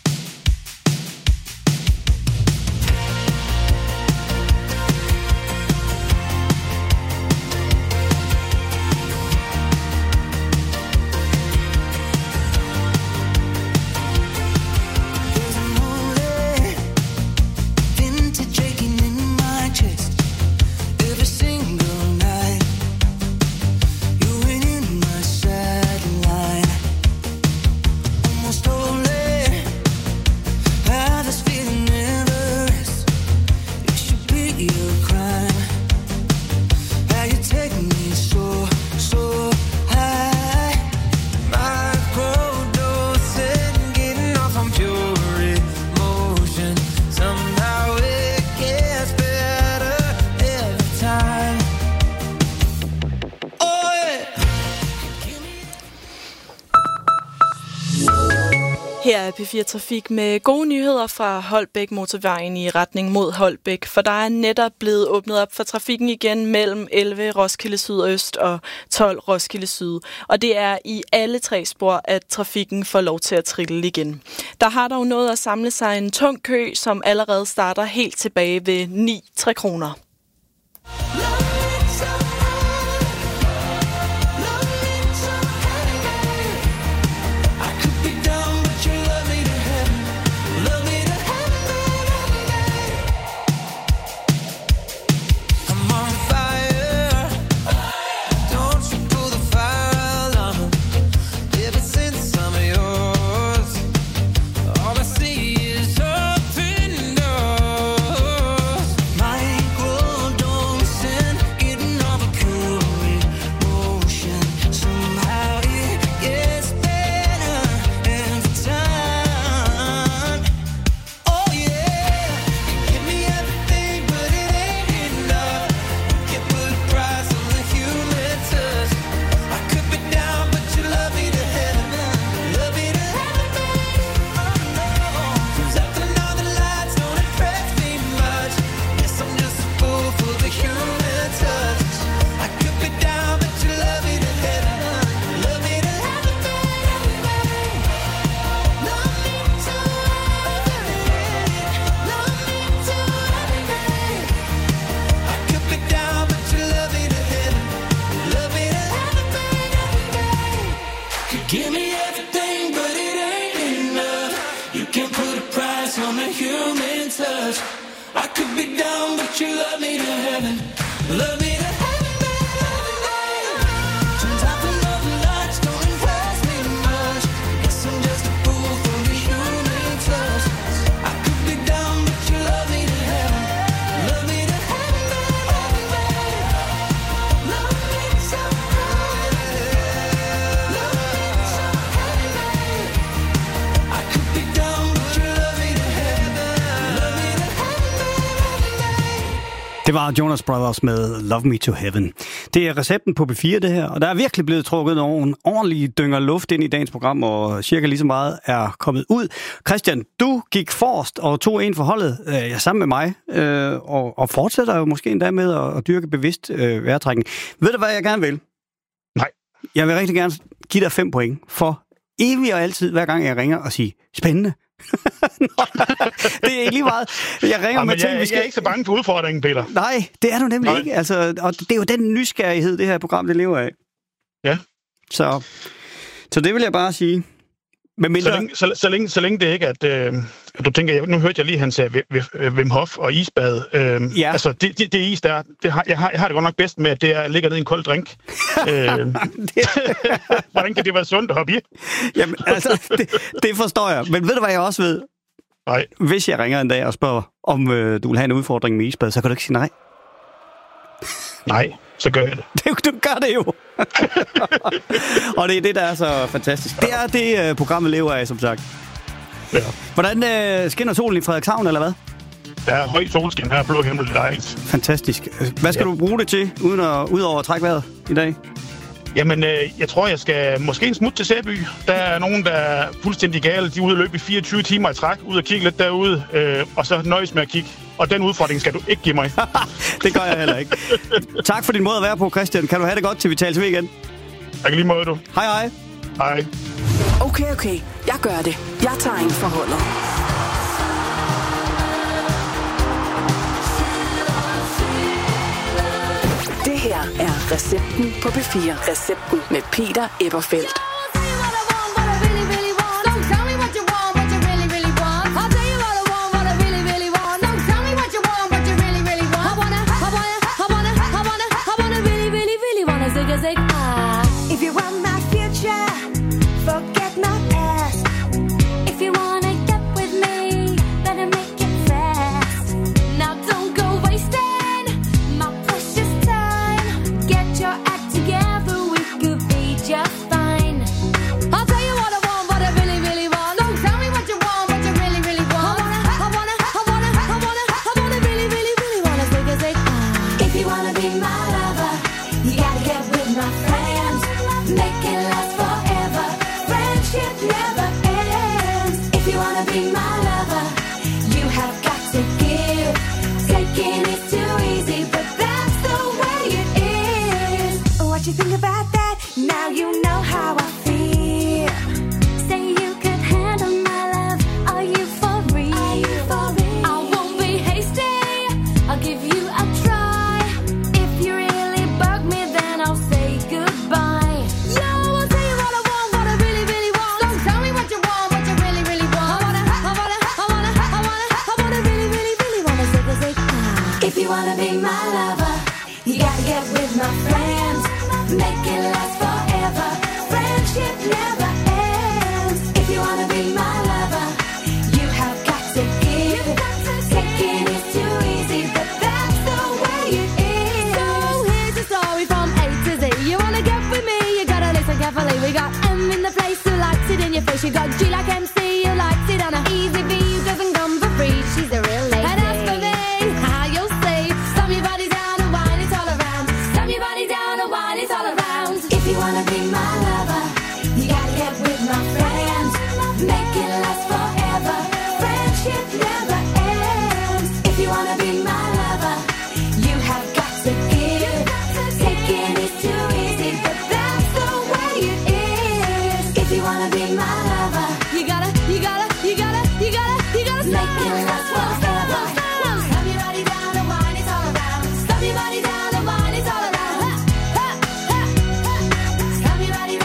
Her er P fire Trafik med gode nyheder fra Holbæk Motorvejen i retning mod Holbæk, for der er netop blevet åbnet op for trafikken igen mellem elleve Roskilde Sydøst og tolv Roskilde Syd. Og det er i alle tre spor, at trafikken får lov til at trille igen. Der har dog nået at samle sig en tung kø, som allerede starter helt tilbage ved ni tre kroner. Microdosing that you love me to heaven. Love me to heaven, baby, heaven, baby. Turn top of northern lights, don't impress me much. Guess I'm just a fool for the human touch. I could be down, but you love me to heaven. Love me to heaven, baby, heaven, baby. Love me so heaven. Love me so heaven, baby. I could be down, but you love me to heaven. Love me to heaven, baby, heaven, baby. Det var Jonas Brothers med Love Me to Heaven. Det er recepten på B fire, det her, og der er virkelig blevet trukket nogle ordentlige dynger luft ind i dagens program, og cirka lige så meget er kommet ud. Christian, du gik forrest og tog en for holdet øh, ja, sammen med mig, øh, og, og fortsætter jo måske endda med at, at dyrke bevidst øh, vejrtrækning. Ved du, hvad jeg gerne vil? Nej. Jeg vil rigtig gerne give dig fem point for evigt og altid, hver gang jeg ringer og siger, spændende. Det er ikke lige meget. Jeg ringer ja, med ting, jeg, vi skal... jeg er ikke så bange for udfordringen, Peter. Nej, det er du nemlig Nej. ikke. Altså, og det er jo den nysgerrighed, det her program, det lever af. Ja. Så, så det vil jeg bare sige. Men mindre... så, længe, så, så, længe, så længe det ikke, at, øh, at du tænker, jeg, nu hørte jeg lige, han sagde Wim Hof og isbad. Øh, ja. Altså, det, det, det is der, det har, jeg, har, jeg har det godt nok bedst med, at det er, ligger ned i en kold drink. øh, Hvordan kan det være sundt at hoppe i? Jamen, altså, det, det forstår jeg. Men ved du, hvad jeg også ved? Nej. Hvis jeg ringer en dag og spørger, om øh, du vil have en udfordring med isbad, så kan du ikke sige nej. Nej, så gør jeg det. det du gør det jo. Og det er det, der er så fantastisk. Det er det, øh, programmet lever af, som sagt. Ja. Hvordan øh, skinner solen i Frederikshavn, eller hvad? Der er høj solskin her, blå himmel, det er dejligt. Fantastisk. Hvad skal ja. du bruge det til, uden at, udover at trække vejret i dag? Jamen, øh, jeg tror, jeg skal måske en smut til Sæby. Der er nogen, der er fuldstændig gale. De er ude at løbe i fireogtyve timer i træk, ud og kigge lidt derude, øh, og så nøjes med at kigge. Og den udfordring skal du ikke give mig. Det gør jeg heller ikke. Tak for din måde at være på, Christian. Kan du have det godt, til vi tales ved igen? Jeg kan lige måde, du. Hej, hej. Hej. Okay, okay. Jeg gør det. Jeg tager en for holdet. Det her er recepten på B fire. Recepten med Peter Eberfeldt. If you want my future, forget my past. If you wanna get with me, better make it fast. Now don't go wasting my precious time. Get your act together, we could be just fine. I'll tell you what I want, what I really, really want. Don't tell me what you want, what you really, really want. I wanna, I wanna, I wanna, I wanna, I wanna really, really, really wanna take a take. If you wanna be my lover, you gotta get with my friends. Make it last forever. Friendship never ends. If you wanna be my lover, you have got to give. Taking is too easy, but that's the way it is. What you think about that? Now you know how I feel. Say you could handle my love. Are you for real? Are you for real? I won't be hasty. I'll give you a try. If you really bug me, then I'll say goodbye. Yo, I'll tell you what I want, what I really, really want. Don't tell me what you want, what you really, really want. I wanna, I wanna, I wanna, I wanna, I wanna really, really, really wanna say this thing. If you wanna be my lover, you gotta get with my friends. Make it last forever. Friendship never ends. If you wanna be my lover, you have got to give. Taking is too easy, but that's the way it is. So here's the story from A to Z. You wanna get with me, you gotta listen carefully. We got M in the place who likes it in your face. You got G like M C who likes it on a easy B who doesn't come for free. She's a real lady. And as for me, how you'll say, stomp your body down and wine it all around. Stomp your body down and wine it all around. If you wanna be my lover, you gotta get with my friends. Make it last forever. Friendship never ends. If you wanna be my lover, you have got to give. Taking is too easy, but that's the way it is. If you wanna be my lover, you gotta, you gotta, you gotta, you gotta, you gotta make it last forever. Stop your body down and wine it all around. Stop your body down and wine it all around. Ha, ha, ha, ha. Stop your body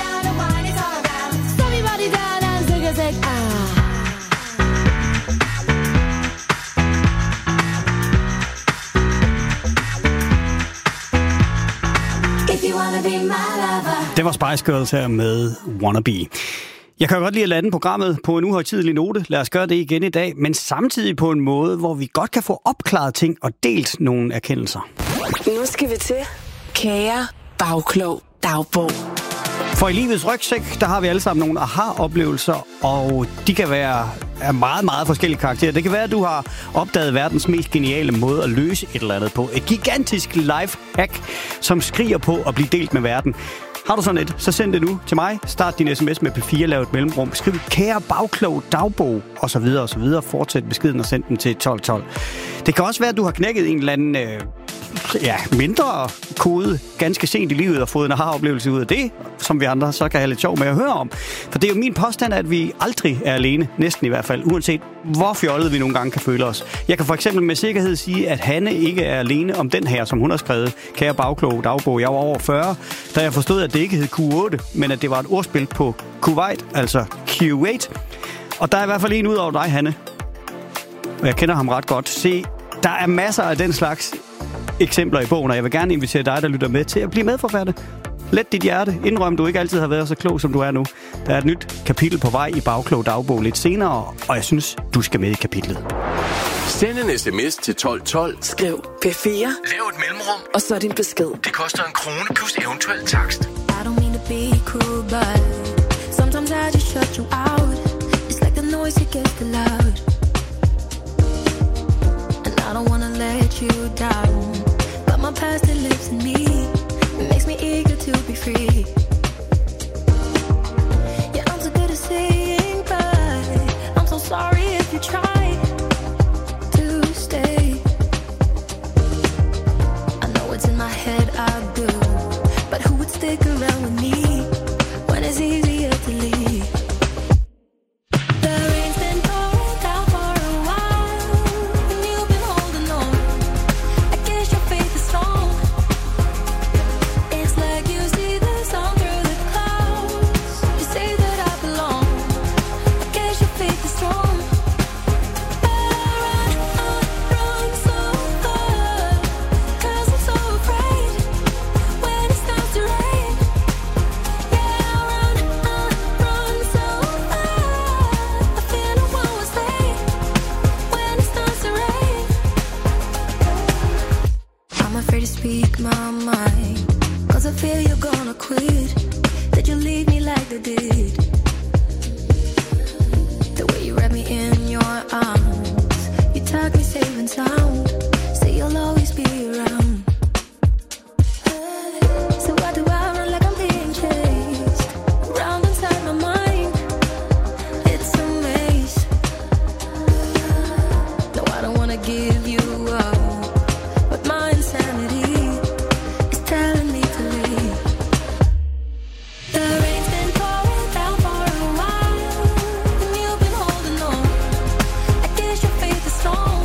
Det var Spice Girls her med Wannabe. Jeg kan godt lide at lande programmet på en uhøjtidelig note. Lad os gøre det igen i dag, men samtidig på en måde, hvor vi godt kan få opklaret ting og delt nogle erkendelser. Nu skal vi til Kære Bagklog Dagbog. For i livets rygsæk, der har vi alle sammen nogle aha-oplevelser, og de kan være af meget, meget forskellige karakterer. Det kan være, at du har opdaget verdens mest geniale måde at løse et eller andet på. Et gigantisk life-hack, som skriger på at blive delt med verden. Har du sådan et, så send det nu til mig. Start din sms med P fire, lav et mellemrum. Skriv kære bagklog dagbog, og så videre, og så videre. Fortsæt beskeden og send den til tolv tolv. Det kan også være, at du har knækket en eller anden øh, ja, mindre kode ganske sent i livet og fået en aha-oplevelse ud af det, som vi andre så kan have lidt sjov med at høre om. For det er jo min påstand, at vi aldrig er alene, næsten i hvert fald, uanset hvor fjollet vi nogle gange kan føle os. Jeg kan for eksempel med sikkerhed sige, at Hanne ikke er alene om den her, som hun har skrevet, kære bagklog dagbog. Jeg var over fyrre, da jeg forstod, at det ikke hed Q otte, men at det var et ordspil på Kuwait, altså Q otte. Og der er i hvert fald en ud over dig, Hanne. Og jeg kender ham ret godt. Se, der er masser af den slags eksempler i bogen, og jeg vil gerne invitere dig, der lytter med, til at blive medforfatter. Let dit hjerte. Indrøm, du ikke altid har været så klog, som du er nu. Der er et nyt kapitel på vej i Bagklog Dagbog lidt senere, og jeg synes, du skal med i kapitlet. Send en sms til tolv tolv. Skriv P fire. Lav et mellemrum. Og så din besked. Det koster en krone plus eventuel takst. I don't mean to be cruel, but sometimes I just shut you out. It's like the noise it gets too loud, and I don't wanna let you down, but my past it lives in me. It makes me eager to be free. Yeah, I'm so good at saying bye. I'm so sorry if you try to stay. I know it's in my head, I do, but who would stick around with me when it's easier to leave? The rain's been pouring down for a while, and you've been holding on. I guess your faith is strong. It's like you see the sun through the clouds. You say that I belong. I guess your faith is strong. But I run, I run so far, 'cause I'm so afraid when it starts to rain. Yeah, I run, I run so far. I feel no one will stay when it starts to rain. I'm afraid to speak my mind, 'cause I fear you're gonna quit, that you leave me like they did. The way you wrap me in your arms, you talk me safe and sound, say you'll always be around. So why do I run like I'm being chased around inside my mind? It's a maze. No, I don't wanna give you up, but my insanity is telling me to leave. The rain's been pouring down for a while, and you've been holding on. I guess your faith is strong.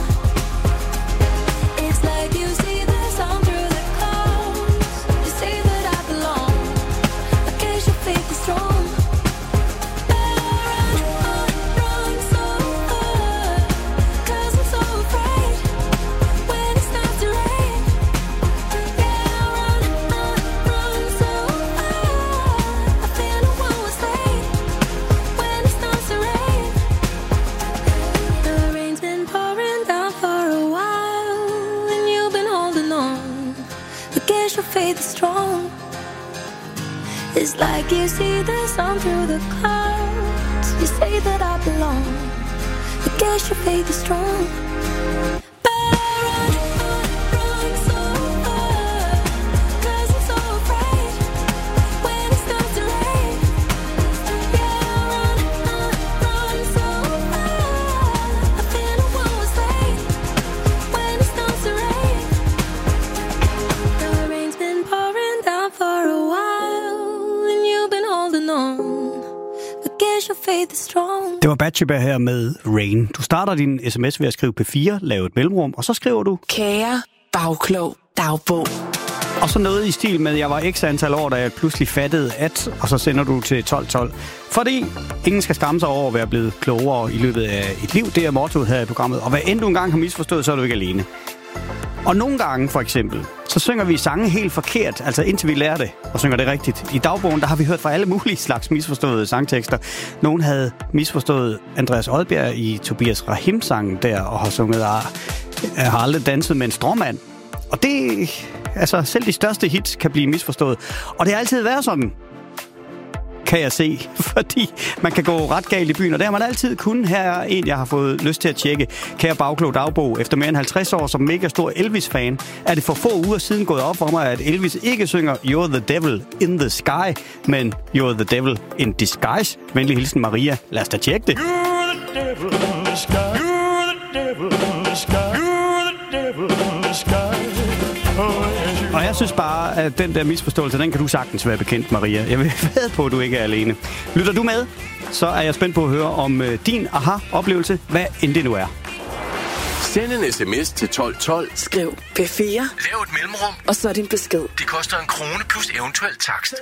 It's like you see the sun through the clouds. You say that I belong. I guess your faith is strong. But I run, I run so far, 'cause I'm so afraid when it starts to rain. Yeah, I run, I run so far. I feel no one will stay when it starts to rain. The rain's been pouring down for a while, and you've been holding on. I guess your faith is strong. It's like you see the sun through the clouds. You say that I belong. I guess your faith is strong. But I run, I run so far, 'cause I'm so afraid when it starts to rain. Yeah, I run, I run so far. I feel no one will stay when it starts to rain. The rain's been pouring down for a while, and you've been holding on. I guess your faith is strong. Det var Batsheba her med Rain. Du starter din sms ved at skrive P fire, lave et mellemrum, og så skriver du Kære Bagklog Dagbog. og så noget i stil med, jeg var x antal år, da jeg pludselig fattede at, og så sender du til tolv tolv. Fordi ingen skal skamme sig over at være blevet klogere i løbet af et liv. Det er mottoet her i programmet. Og hvad end du engang har misforstået, så er du ikke alene. Og nogle gange, for eksempel, så synger vi sange helt forkert, altså indtil vi lærer det og synger det rigtigt. I dagbogen, der har vi hørt fra alle mulige slags misforståede sangtekster. Nogen havde misforstået Andreas Odbjerg i Tobias Rahim-sangen der, og har sunget Jeg har aldrig danset med en stråmand. Og det, altså selv de største hits kan blive misforstået. Og det har altid været sådan, kan jeg se, fordi man kan gå ret galt i byen, og det har man altid kun. Her er en, jeg har fået lyst til at tjekke. Kære Bagklog Dagbog, efter mere end halvtreds år som mega stor Elvis-fan, er det for få uger siden gået op for mig, at Elvis ikke synger You're the Devil in the Sky, men You're the Devil in Disguise. Venlig hilsen Maria. Lad os da tjekke det. You're the devil in the sky. You're the devil in the sky. You're the devil in the sky. Og jeg synes bare, at den der misforståelse, den kan du sagtens være bekendt, Maria. Jeg vil ved på, at du ikke er alene. Lytter du med, så er jeg spændt på at høre om uh, din aha-oplevelse, hvad end det nu er. Send en sms til tolv tolv. Skriv P fire. Lav et mellemrum. Og så din besked. Det koster en krone plus eventuel takst.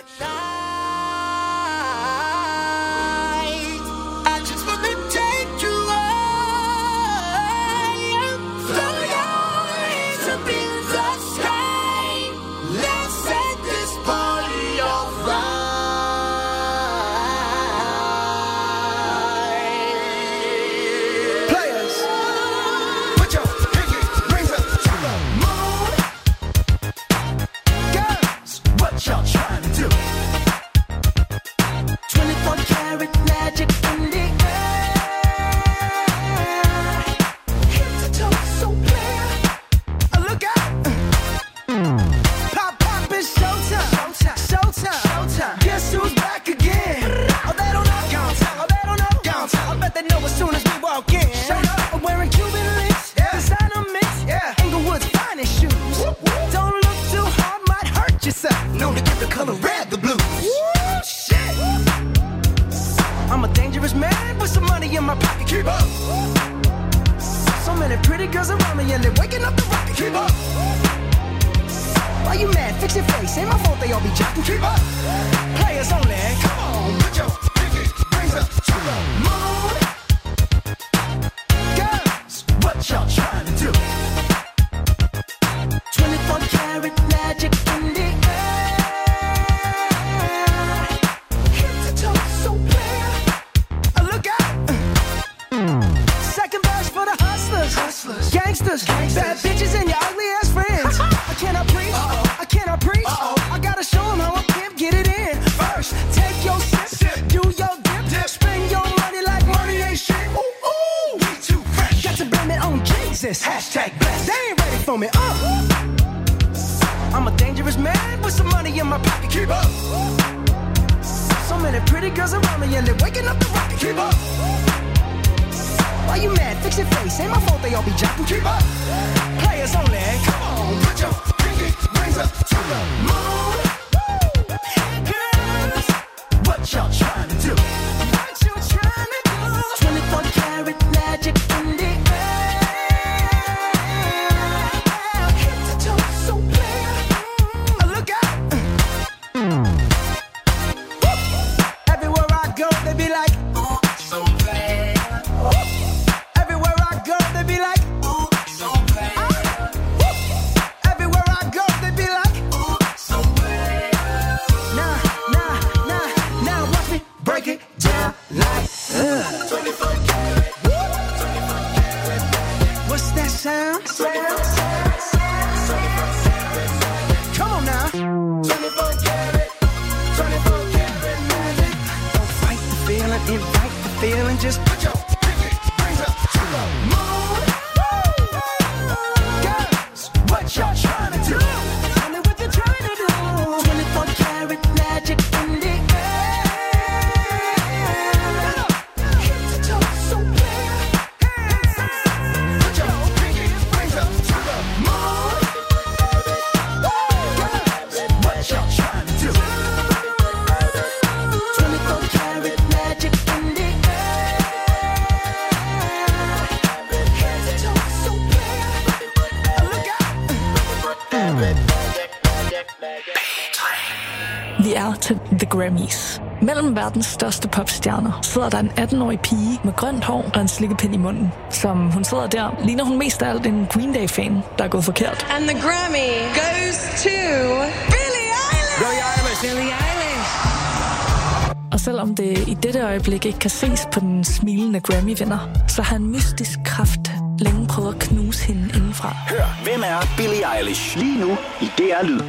vi er til The Grammys. Mellem verdens største popstjerner sidder der en atten-årig pige med grønt hår og en slikkepind i munden. Som hun sidder der, ligner hun mest af alt en Green Day-fan, der er gået forkert. And the Grammy goes to Billie Eilish! Billie Eilish! Billie Eilish! Og selvom det i dette øjeblik ikke kan ses på den smilende Grammy-vinder, så har en mystisk kraft længe prøvet at knuse hende indenfra. Hør, hvem er Billie Eilish lige nu i D R Lyd?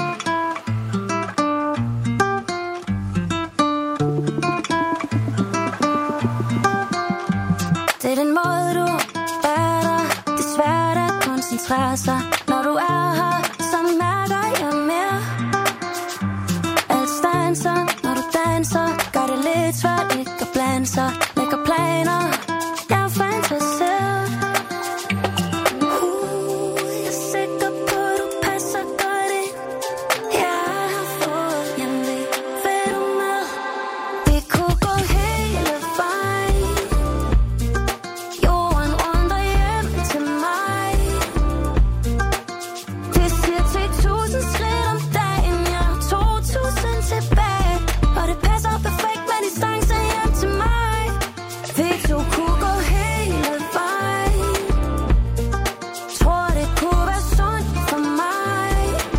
Det er den måde, du er der. Det er svært at koncentrere sig, når du er her, så mærker jeg mere. Alt stanser, når du danser, gør det lidt svært ikke at blande sig. Lægger planer, jeg er fantaseret. Uh, jeg er sikker på, du passer godt ind. Jeg har fået hjemve, vil du med? Vi kunne gå hele vejen. Jorden runder hjem til mig. Det siger til tusind skridt om dagen. Jeg har to tusind tilbage. Og det passer perfekt med distancen hjem til mig. Vi to kunne gå hele vejen. Tror det kunne være sundt for mig.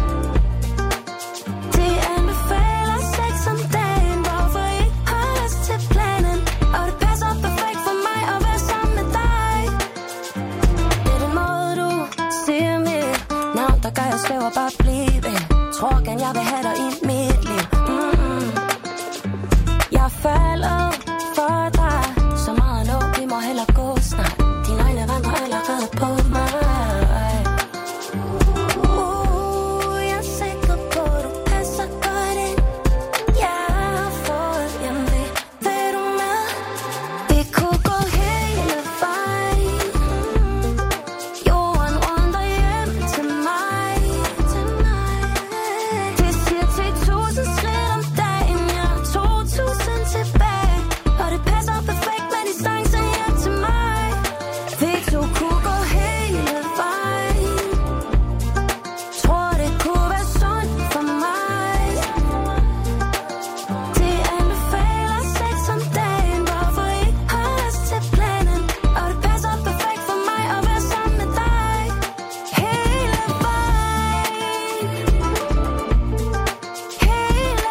De anbefaler sex om dagen. Hvorfor ikke holde os til planen? Og det passer perfekt for mig at være sammen med dig. Det er den måde du siger mit navn, der gør jeg svæver bare blive. Tror gerne jeg vil have dig i mit liv. Mm-hmm. Jeg falder for dig. Så meget nu, vi må hellere gå snart. Dine øjne vandrer allerede på mig. Uh, jeg er sikker på, du passer godt ind. Jeg har fået hjemve, vil du med? Vi kunne gå hele vejen. Jorden runder hjem til mig. Det siger til tusind skridt om dagen. Jeg har to tusind tilbage. Og det passer perfekt med distancen hjem til mig. Vi to kunne gå hele vejen. Tror det kunne være sundt for mig. De anbefaler sex om dagen. Hvorfor ikke holde os til planen? Og det passer perfekt for mig at være sammen med dig. Hele vejen. Hele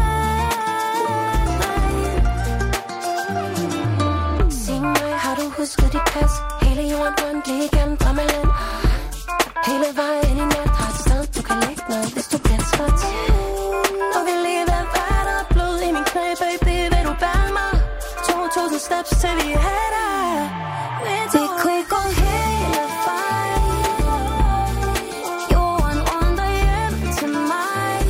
vejen. Sig mig, har du husket dit pas? Hele jorden rundt lige igennem drømmeland. Hele vejen i nat har et sted, du kan lægge ned, hvis du bliver træt. Og vi lige ved hvad der er blod i min knæ, baby, vil du bære mig? to tusind steps til vi er der. Vi kunne gå hele vejen. Jorden runder hjem til mig.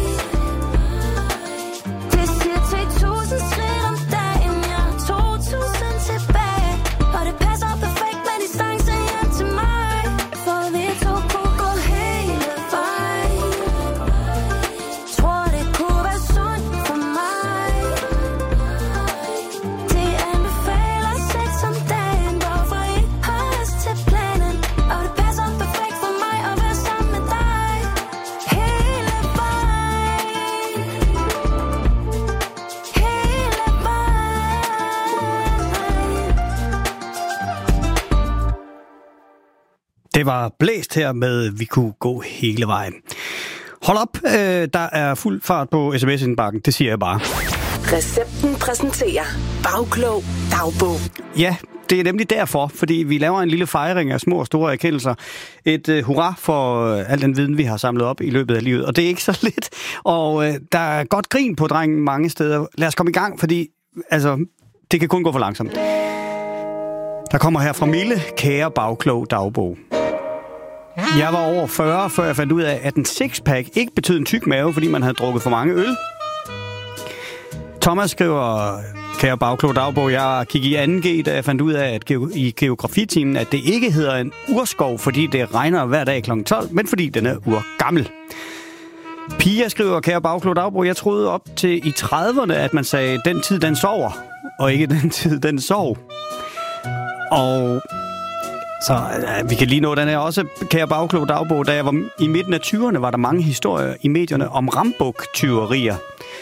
Det siger til tusind skridt om dagen. Jeg har to tusind tilbage. Og det passer perfekt med distancen hjem til mig. For vi to kunne gå hele vejen. Tror det kunne være sundt for mig. De anbefaler sex om dagen. Hvorfor ikke holde os til planen? Og det passer perfekt for mig at være sammen med dig. Hele vejen. Hele vejen. Det var blæst her med, vi kunne gå hele vejen. Hold op, øh, der er fuld fart på sms-indbakken, det siger jeg bare. Recepten præsenterer Bagklog Dagbog. Ja, det er nemlig derfor, fordi vi laver en lille fejring af små og store erkendelser. Et uh, hurra for uh, al den viden, vi har samlet op i løbet af livet. Og det er ikke så lidt. Og uh, der er godt grin på drengen mange steder. Lad os komme i gang, fordi altså, det kan kun gå for langsomt. Der kommer her fra Mille, kære Bagklog Dagbog. Jeg var over fyrre, før jeg fandt ud af, at en sixpack ikke betød en tyk mave, fordi man havde drukket for mange øl. Thomas skriver, kære Bagklog Dagbog, jeg gik i anden G, da jeg fandt ud af, at i geografitimen, at det ikke hedder en urskov, fordi det regner hver dag klokken tolv, men fordi den er urgammel. Pia skriver, kære Bagklog Dagbog, jeg troede op til i trediverne, at man sagde, den tid den sover, og ikke den tid den sov. Og så øh, vi kan lige nå den her også, kære Bagklog Dagbog. Da jeg var i midten af tyverne, var der mange historier i medierne om rambuk-tyverier.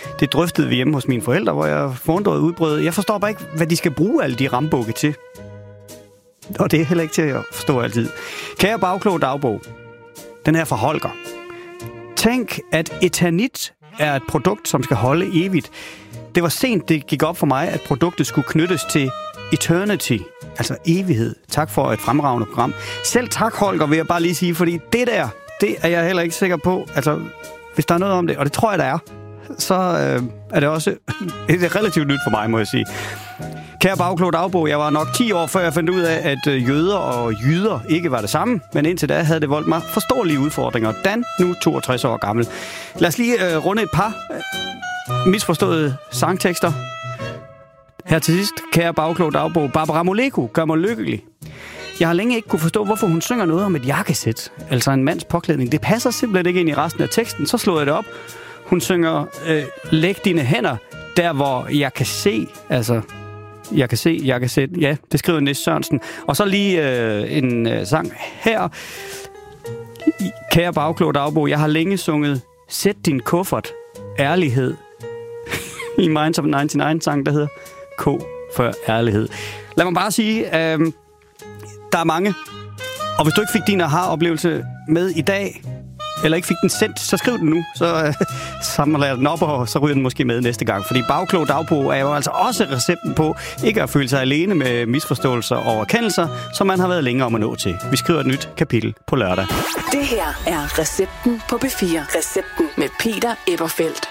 Det drøftede vi hjemme hos mine forældre, hvor jeg forundret udbrød. Jeg forstår bare ikke, hvad de skal bruge alle de rambukke til. Og det er heller ikke til at forstå altid. Kære bagklog dagbog. Den her fra Holger. Tænk, at Eternit er et produkt, som skal holde evigt. Det var sent, det gik op for mig, at produktet skulle knyttes til Eternity, altså evighed. Tak for et fremragende program. Selv tak, Holger, vil jeg bare lige sige, fordi det der, det er jeg heller ikke sikker på. Altså, hvis der er noget om det, og det tror jeg, der er, så øh, er det også det er relativt nyt for mig, må jeg sige. Kære bagklog dagbog, jeg var nok ti år før jeg fandt ud af, at øh, jøder og jyder ikke var det samme, men indtil da havde det voldt mig forståelige udfordringer. Dan, nu toogtres år gammel. Lad os lige øh, runde et par øh, misforståede sangtekster. Her til sidst, kære bagklog dagbog, Barbara Moleko gør mig lykkelig. Jeg har længe ikke kunne forstå, hvorfor hun synger noget om et jakkesæt, altså en mands påklædning. Det passer simpelthen ikke ind i resten af teksten. Så slår jeg det op. Hun synger, øh, læg dine hænder der, hvor jeg kan se, altså, jeg kan se, jeg kan se, ja, det skriver Nis Sørensen. Og så lige øh, en øh, sang her. Kære bagklog dagbog, jeg har længe sunget, sæt din kuffert, ærlighed, i Minds of nioghalvfems-sang, der hedder K for ærlighed. Lad mig bare sige, øh, der er mange, og hvis du ikke fik din aha-oplevelse med i dag, eller ikke fik den sendt, så skriv den nu, så øh, samler jeg den op, og så ryger den måske med næste gang. Fordi bagklog dagbog er jo altså også recepten på ikke at føle sig alene med misforståelser og erkendelser, som man har været længere om at nå til. Vi skriver et nyt kapitel på lørdag. Det her er Recepten på B fire. Recepten med Peter Eberfeldt.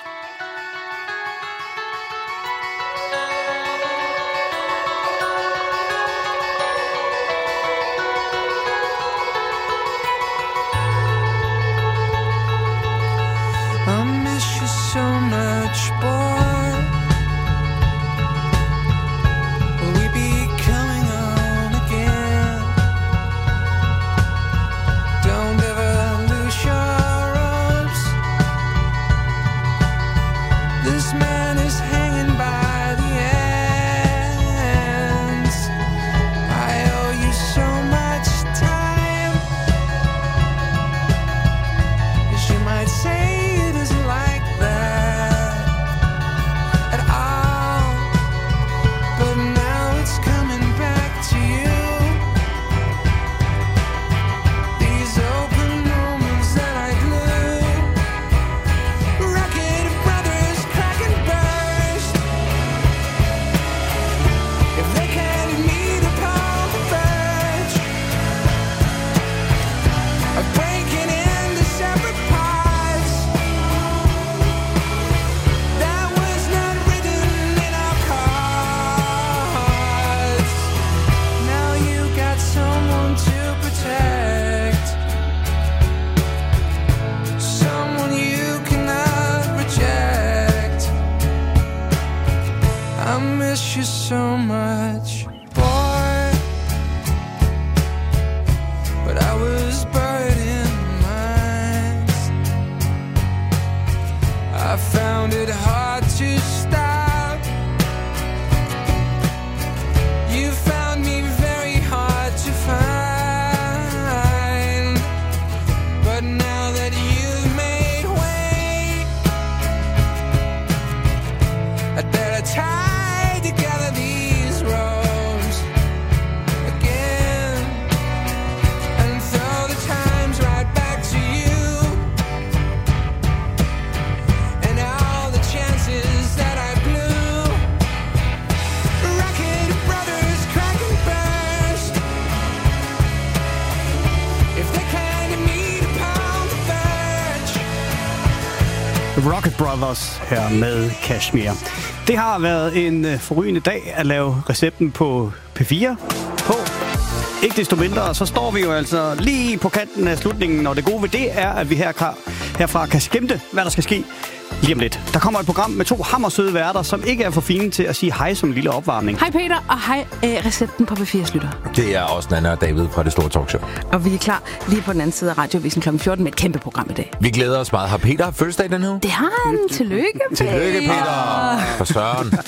Rocket Brothers her med Kashmir. Det har været en forrygende dag at lave recepten på P fire på. Ikke desto mindre, så står vi jo altså lige på kanten af slutningen, og det gode ved det er, at vi her, herfra kan skimte, hvad der skal ske lige om lidt. Der kommer et program med to hammersøde værter, som ikke er for fine til at sige hej som en lille opvarmning. Hej Peter, og hej øh, recepten på P fire lytter. Det er også Nanna og David fra Det Store Talkshow. Og vi er klar lige på den anden side af Radiovisen klokken fjorten med et kæmpe program i dag. Vi glæder os meget. Har Peter fødselsdag den her? Det har han. Tillykke, Peter. Tillykke, Peter. For søren.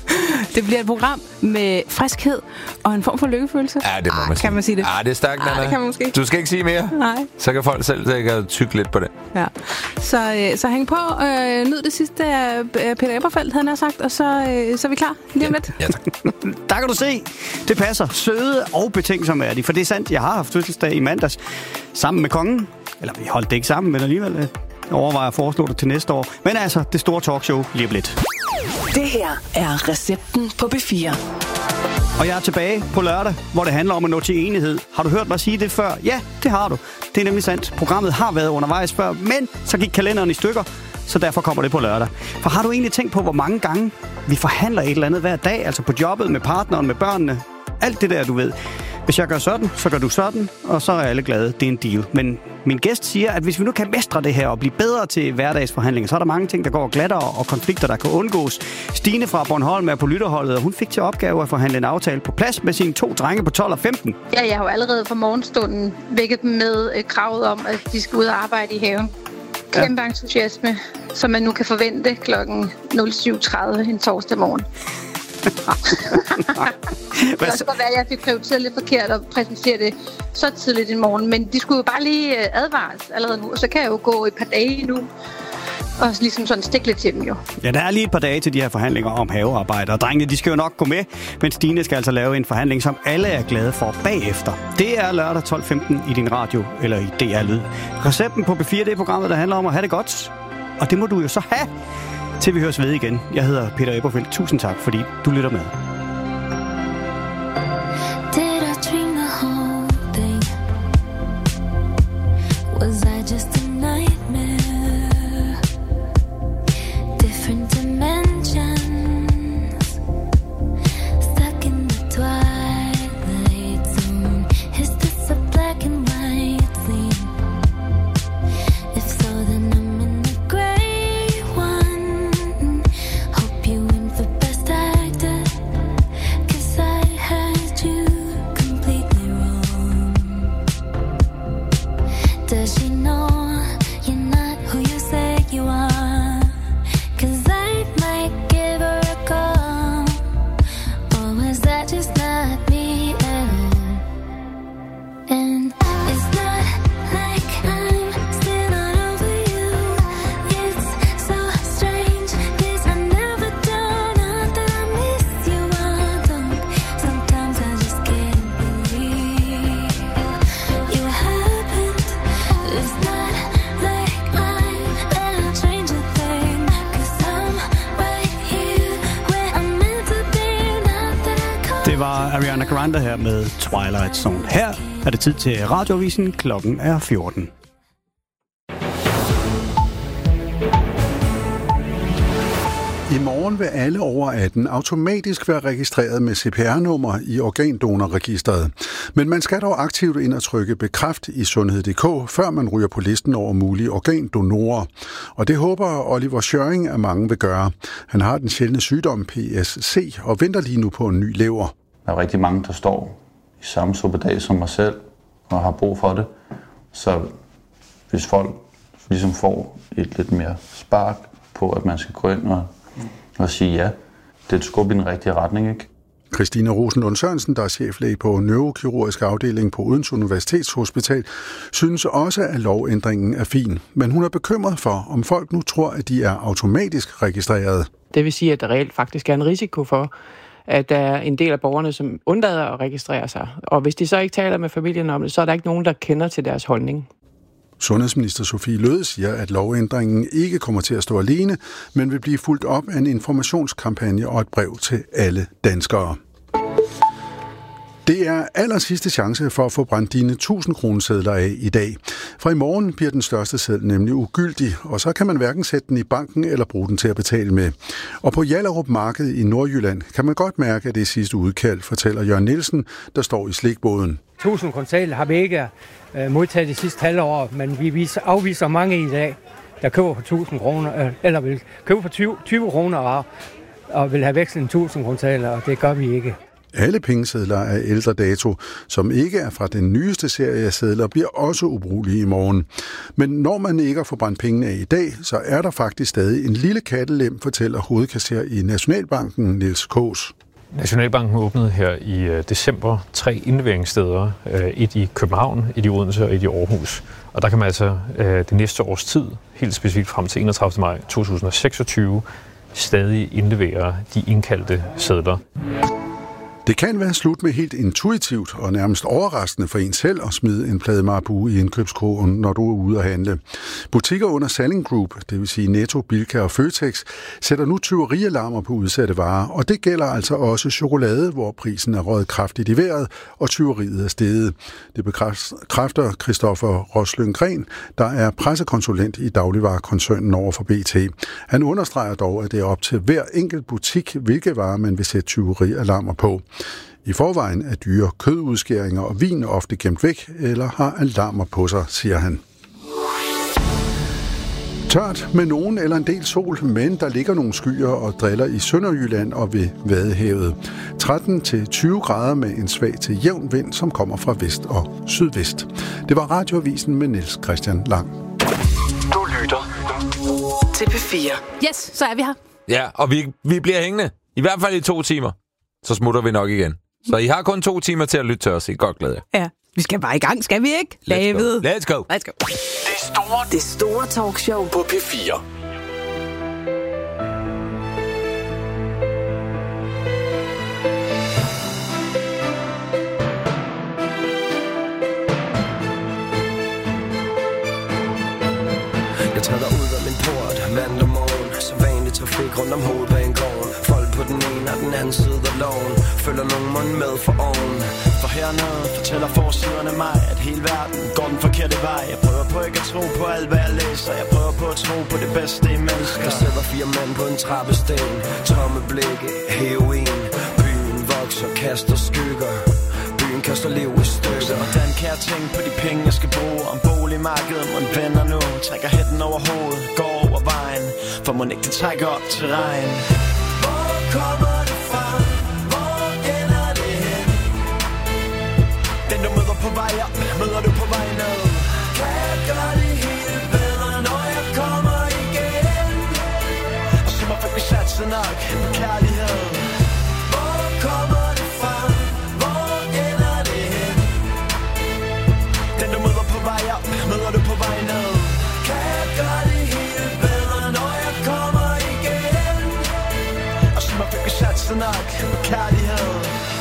Det bliver et program med friskhed og en form for lykkefølelse. Ja, det må Arh, man sige. Kan man sige det? Ja, det er stærkt, Nana. Det kan man måske. Du skal ikke sige mere. Nej. Så kan folk selv sikkert tykke lidt på det. Ja. Så, øh, så hæng på. Øh, nyd det sidste af øh, Peter Eberfeldt, han har sagt, og så, øh, så er vi klar lige om lidt. Ja, tak. Der kan du se, det passer. Søde og betænksomme er de. For det er sandt, jeg har haft fødselsdag i mandags sammen med kongen. Eller vi holdt det ikke sammen, men alligevel øh, overvejer at foreslå det til næste år. Men altså, det store talkshow lige om lidt. Det her er Recepten på B fire. Og jeg er tilbage på lørdag, hvor det handler om at nå til enighed. Har du hørt mig sige det før? Ja, det har du. Det er nemlig sandt. Programmet har været undervejs før, men så gik kalenderen i stykker, så derfor kommer det på lørdag. For har du egentlig tænkt på, hvor mange gange vi forhandler et eller andet hver dag, altså på jobbet, med partneren, med børnene? Alt det der, du ved. Hvis jeg gør sådan, så gør du sådan, og så er alle glade. Det er en deal. Men min gæst siger, at hvis vi nu kan mestre det her og blive bedre til hverdagsforhandlinger, så er der mange ting, der går glattere og konflikter, der kan undgås. Stine fra Bornholm er på lytterholdet, og hun fik til opgave at forhandle en aftale på plads med sine to drenge på tolv og femten. Ja, jeg har jo allerede fra morgenstunden vækket dem med øh, kravet om, at de skal ud og arbejde i haven. Kæmpe ja. entusiasme, som man nu kan forvente klokken syv tredive en torsdag morgen. Det kan også godt være, at jeg fik prioriteret lidt forkert og præsentere det så tidligt en morgen, men de skulle jo bare lige advares allerede nu, og så kan jeg jo gå et par dage nu og ligesom sådan stikke lidt til dem jo. Ja, der er lige et par dage til de her forhandlinger om havearbejde, og drengene, de skal jo nok gå med, men Stine skal altså lave en forhandling, som alle er glade for bagefter. Det er lørdag tolv femten i din radio, eller i D R Lyd. Recepten på B fire, det er programmet, der handler om at have det godt, og det må du jo så have, til vi høres ved igen. Jeg hedder Peter Eberfeldt. Tusind tak, fordi du lytter med. Did I dream the whole thing? Was I just a nightmare? Different dimensions, stuck in the twilight zone. Is this a black and white scene? If so, then I'm in the gray one. Hope you win for best actor, 'cause I had you completely wrong. Does she know you're not who you say you are? 'Cause I might give her a call. Or was that just not me at all? And it's not like I'm still not over you. It's so strange, 'cause I never do. Not that I miss you, I don't. Sometimes I just can't believe you happened. It's not like I'm gonna change a thing, 'cause I'm right here where I'm meant to be. Not that I call. Det var Ariana Grande her med Twilight Zone. Her er det tid til Radioavisen. Klokken er fjorten. I morgen vil alle over atten automatisk være registreret med C P R-nummer i organdonorregistret. Men man skal dog aktivt ind og trykke bekræft i sundhed punktum d k, før man ryger på listen over mulige organdonorer. Og det håber Oliver Schøring, at mange vil gøre. Han har den sjældne sygdom P S C og venter lige nu på en ny lever. Der er rigtig mange, der står i samme suppedag som mig selv og har brug for det. Så hvis folk ligesom får et lidt mere spark på, at man skal gå ind og, og sige ja, det er et skub i den rigtige retning, ikke? Christine Rosenlund Sørensen, der er cheflæge på neurokirurgisk afdeling på Odense Universitetshospital, synes også, at lovændringen er fin. Men hun er bekymret for, om folk nu tror, at de er automatisk registreret. Det vil sige, at der reelt faktisk er en risiko for, at der er en del af borgerne, som undlader at registrere sig. Og hvis de så ikke taler med familien om det, så er der ikke nogen, der kender til deres holdning. Sundhedsminister Sophie Løhde siger, at lovændringen ikke kommer til at stå alene, men vil blive fulgt op af en informationskampagne og et brev til alle danskere. Det er aller sidste chance for at få brændt dine tusind kronesedler af i dag. Fra i morgen bliver den største seddel nemlig ugyldig, og så kan man hverken sætte den i banken eller bruge den til at betale med. Og på Hjallerup Marked i Nordjylland kan man godt mærke, at det er sidste udkald, fortæller Jørgen Nielsen, der står i slikboden. tusind kronesedler har vi ikke øh, modtaget de sidste halvår, men vi viser, afviser mange i dag, der køber for tusind kroner, øh, eller vil købe for tyve, tyve kroner og, og vil have vekslet en tusind kronesedler, og det gør vi ikke. Alle pengesedler af ældre dato, som ikke er fra den nyeste serie af sedler, bliver også ubrugelige i morgen. Men når man ikke har forbrændt pengene af i dag, så er der faktisk stadig en lille kattelem, fortæller hovedkasser i Nationalbanken, Niels Kaas. Nationalbanken åbnede her i øh, december tre indleveringssteder. Øh, et i København, et i Odense og et i Aarhus. Og der kan man altså øh, det næste års tid, helt specifikt frem til enogtredivte maj to tusind og seksogtyve, stadig indlevere de indkaldte sedler. Det kan være slut med helt intuitivt og nærmest overraskende for en selv at smide en plade Marabou i indkøbskrogen, når du er ude at handle. Butikker under Salling Group, det vil sige Netto, Bilka og Føtex, sætter nu tyverialarmer på udsatte varer, og det gælder altså også chokolade, hvor prisen er røget kraftigt i vejret, og tyveriet er steget. Det bekræfter Christoffer Roslund-Gren, der er pressekonsulent i dagligvarekoncernen over for B T. Han understreger dog, at det er op til hver enkelt butik, hvilke varer man vil sætte tyverialarmer på. I forvejen er dyre kødudskæringer og vin ofte gemt væk eller har alarmer på sig, siger han. Tørt med nogen eller en del sol, men der ligger nogle skyer og driller i Sønderjylland og ved Vadehavet. tretten til tyve grader med en svag til jævn vind, som kommer fra vest og sydvest. Det var Radioavisen med Niels Christian Lang. Du lytter til P fire. Yes, så er vi her. Ja, og vi, vi bliver hængende. I hvert fald i to timer. Så smutter vi nok igen. Så I har kun to timer til at lytte til os. I godt glæde jer. Ja, vi skal bare i gang, skal vi ikke? Let's David. go. Let's go. Let's go. Det store, det store talkshow på P fire. Jeg træder ud af min port, mandag morgen. Så vanlig trafik rundt om hovedbanegården. Folk på den ene og den anden side af loven. Følger nogen mund med for oven. For hernede fortæller forsiderne mig, at hele verden går den forkerte vej. Jeg prøver på ikke at tro på alt, hvad jeg læser. Jeg prøver på at tro på det bedste i mennesker. Der sidder fire mænd på en trappesten. Tomme blikke, heroin. Byen vokser, kaster skygger. Byen kaster liv i stykker. Så hvordan kan jeg tænke på de penge, jeg skal bruge? Om boligmarkedet, man vender nu. Trækker hætten over hovedet, går over vejen. For må ikke det trækker op til regn. Hvor kommer det fra? Hvor ender det hen? Den du møder på vej op, møder du på vej ned. Kan jeg gøre det hele bedre, når jeg kommer igen? Og så må vi satse nok på kærlighed. Hvor kommer det fra? Hvor ender det hen? Den du møder på vej op, møder du på vej ned. Kan jeg gøre det hele bedre, når jeg kommer igen? Og så må vi satse nok på kærlighed.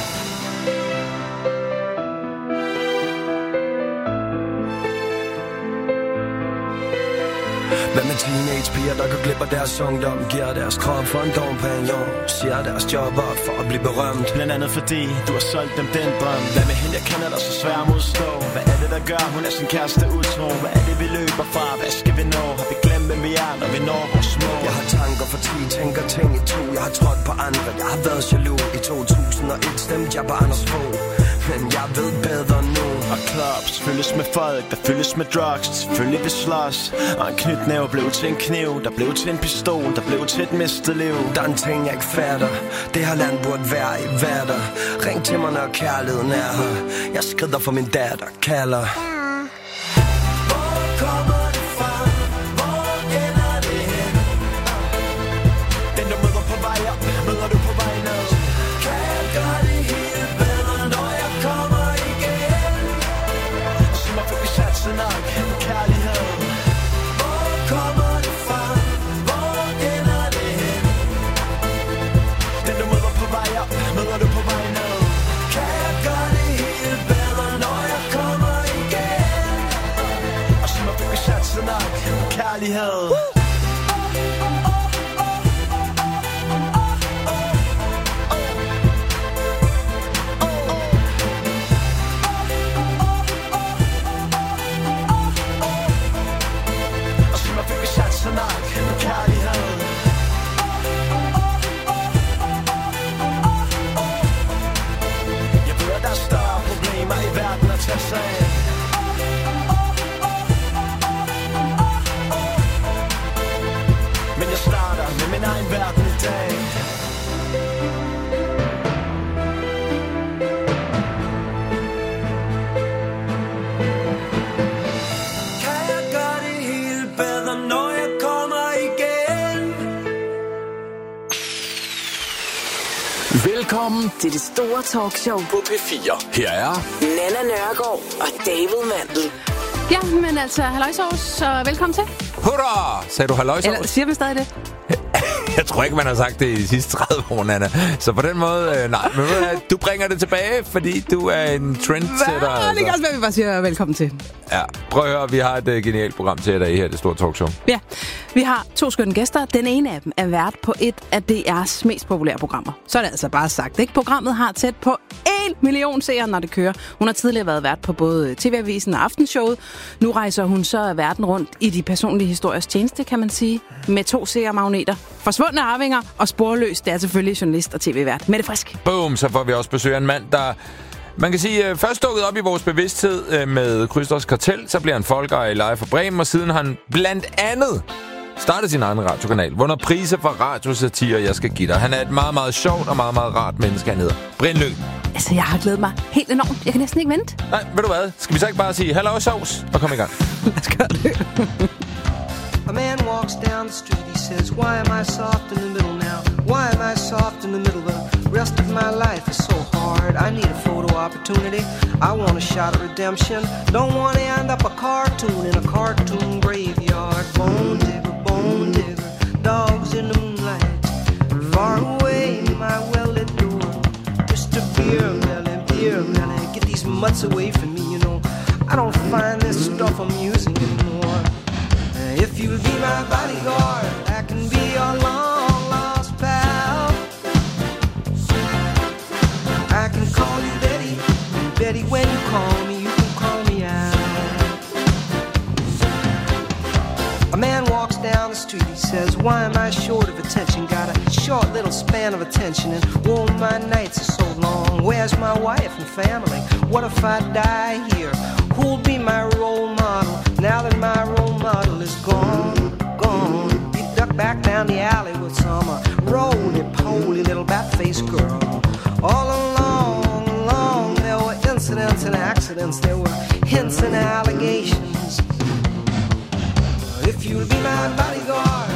Hvad med teenagepiger, der går glip af deres ungdom? Giver deres krop for en dompagnon. Siger deres job op for at blive berømt. Blandt andet fordi du har solgt dem den drøm. Hvad med hende, jeg kender dig så svær at modstå? Hvad er det, der gør, hun er sin kæreste utro? Hvad er det, vi løber fra? Hvad skal vi nå? Har vi glemt, hvem vi er, når vi når vores mål? Jeg har tanker for ti, tænker ting i to. Jeg har trådt på andre, jeg har været jaloux. I to tusind og et stemte jeg på Anders Fogh. Men jeg ved bedre nu. Og clubs fyldes med folk, der fyldes med drugs. Selvfølgelig vi slås. Og en knytnæve blev til en kniv. Der blev til en pistol, der blev til et mistet liv. Der er en ting jeg ikke fatter. Det her land burde være i vatter. Ring til mig når kærligheden er her. Jeg skrider for min datter, kalder. Hvor kommer det fra? Hvor ender det hen? Den du møder på vej op, møder du på vej ned. Kan jeg gøre det hele bedre, når jeg kommer igen? Og så må vi satse nok på kærlighed. Hvor kommer det fra? Hvor ender det hen? Den du møder på vej op, møder du på vej ned. Kan jeg gøre det hele bedre, når jeg kommer igen? Og så må vi satse nok på kærlighed. Så nok på kærlighed. Jeg ved, at der er større problemer i verden at tage sig af. Velkommen til det store talkshow på P fire. Her er Nana Nørgaard og David Mandel. Ja, men altså, halløjsovs, så velkommen til. Hurra! Sagde du halløjsovs? Eller siger man stadig det? Jeg tror ikke, man har sagt det i de sidste tredive år, Nana. Så på den måde, øh, nej. Men du bringer det tilbage, fordi du er en trendsetter. Altså. Det kan også være, vi bare siger velkommen til. Ja, prøv at høre, vi har et uh, genialt program til jer i her, det store talkshow. Ja, vi har to skønne gæster. Den ene af dem er vært på et af D R's mest populære programmer. Så er det altså bare sagt, ikke? Programmet har tæt på en million seere, når det kører. Hun har tidligere været vært på både T V-avisen og Aftenshowet. Nu rejser hun så verden rundt i de personlige historiers tjeneste, kan man sige, med to seermagneter. Forsvundne arvinger og sporløs, det er selvfølgelig journalist og tv-vært. Mette Frisk. Boom, så får vi også besøg af en mand, der... Man kan sige, først dukket op i vores bevidsthed med Krysters Kartel, så bliver han folkeejer i Live for Bremen, og siden han blandt andet startede sin egen radiokanal, vundet priser for radiosatire, jeg skal give dig. Han er et meget, meget sjovt og meget, meget rart menneske, han hedder Brind Lyng. Altså, jeg har glædet mig helt enormt. Jeg kan næsten ikke vente. Nej, ved du hvad? Skal vi så ikke bare sige halløj sovs og komme i gang? Lad os gøre det. A man walks down the street, he says, why am I soft in the middle now? Why am I soft in the middle? The rest of my life is so hard. I need a photo opportunity. I want a shot of redemption. Don't want to end up a cartoon in a cartoon graveyard. Bone digger, bone digger, dogs in the moonlight. Far away, my well-lit door. Mister Beer Melly, Beer Melly, get these mutts away from me, you know. I don't find this stuff amusing anymore. If you'll be my bodyguard, I can be your long-lost pal. I can call you Betty, and Betty, when you call me, you can call me out. A man walks down the street, he says, why am I short of attention? Got a short little span of attention, and oh, my nights are so long. Where's my wife and family? What if I die here? Who'll be my role model now that my role model is gone, gone? You duck back down the alley with some uh, roly-poly little bat-faced girl. All along, along, there were incidents and accidents. There were hints and allegations. If you'll be my bodyguard,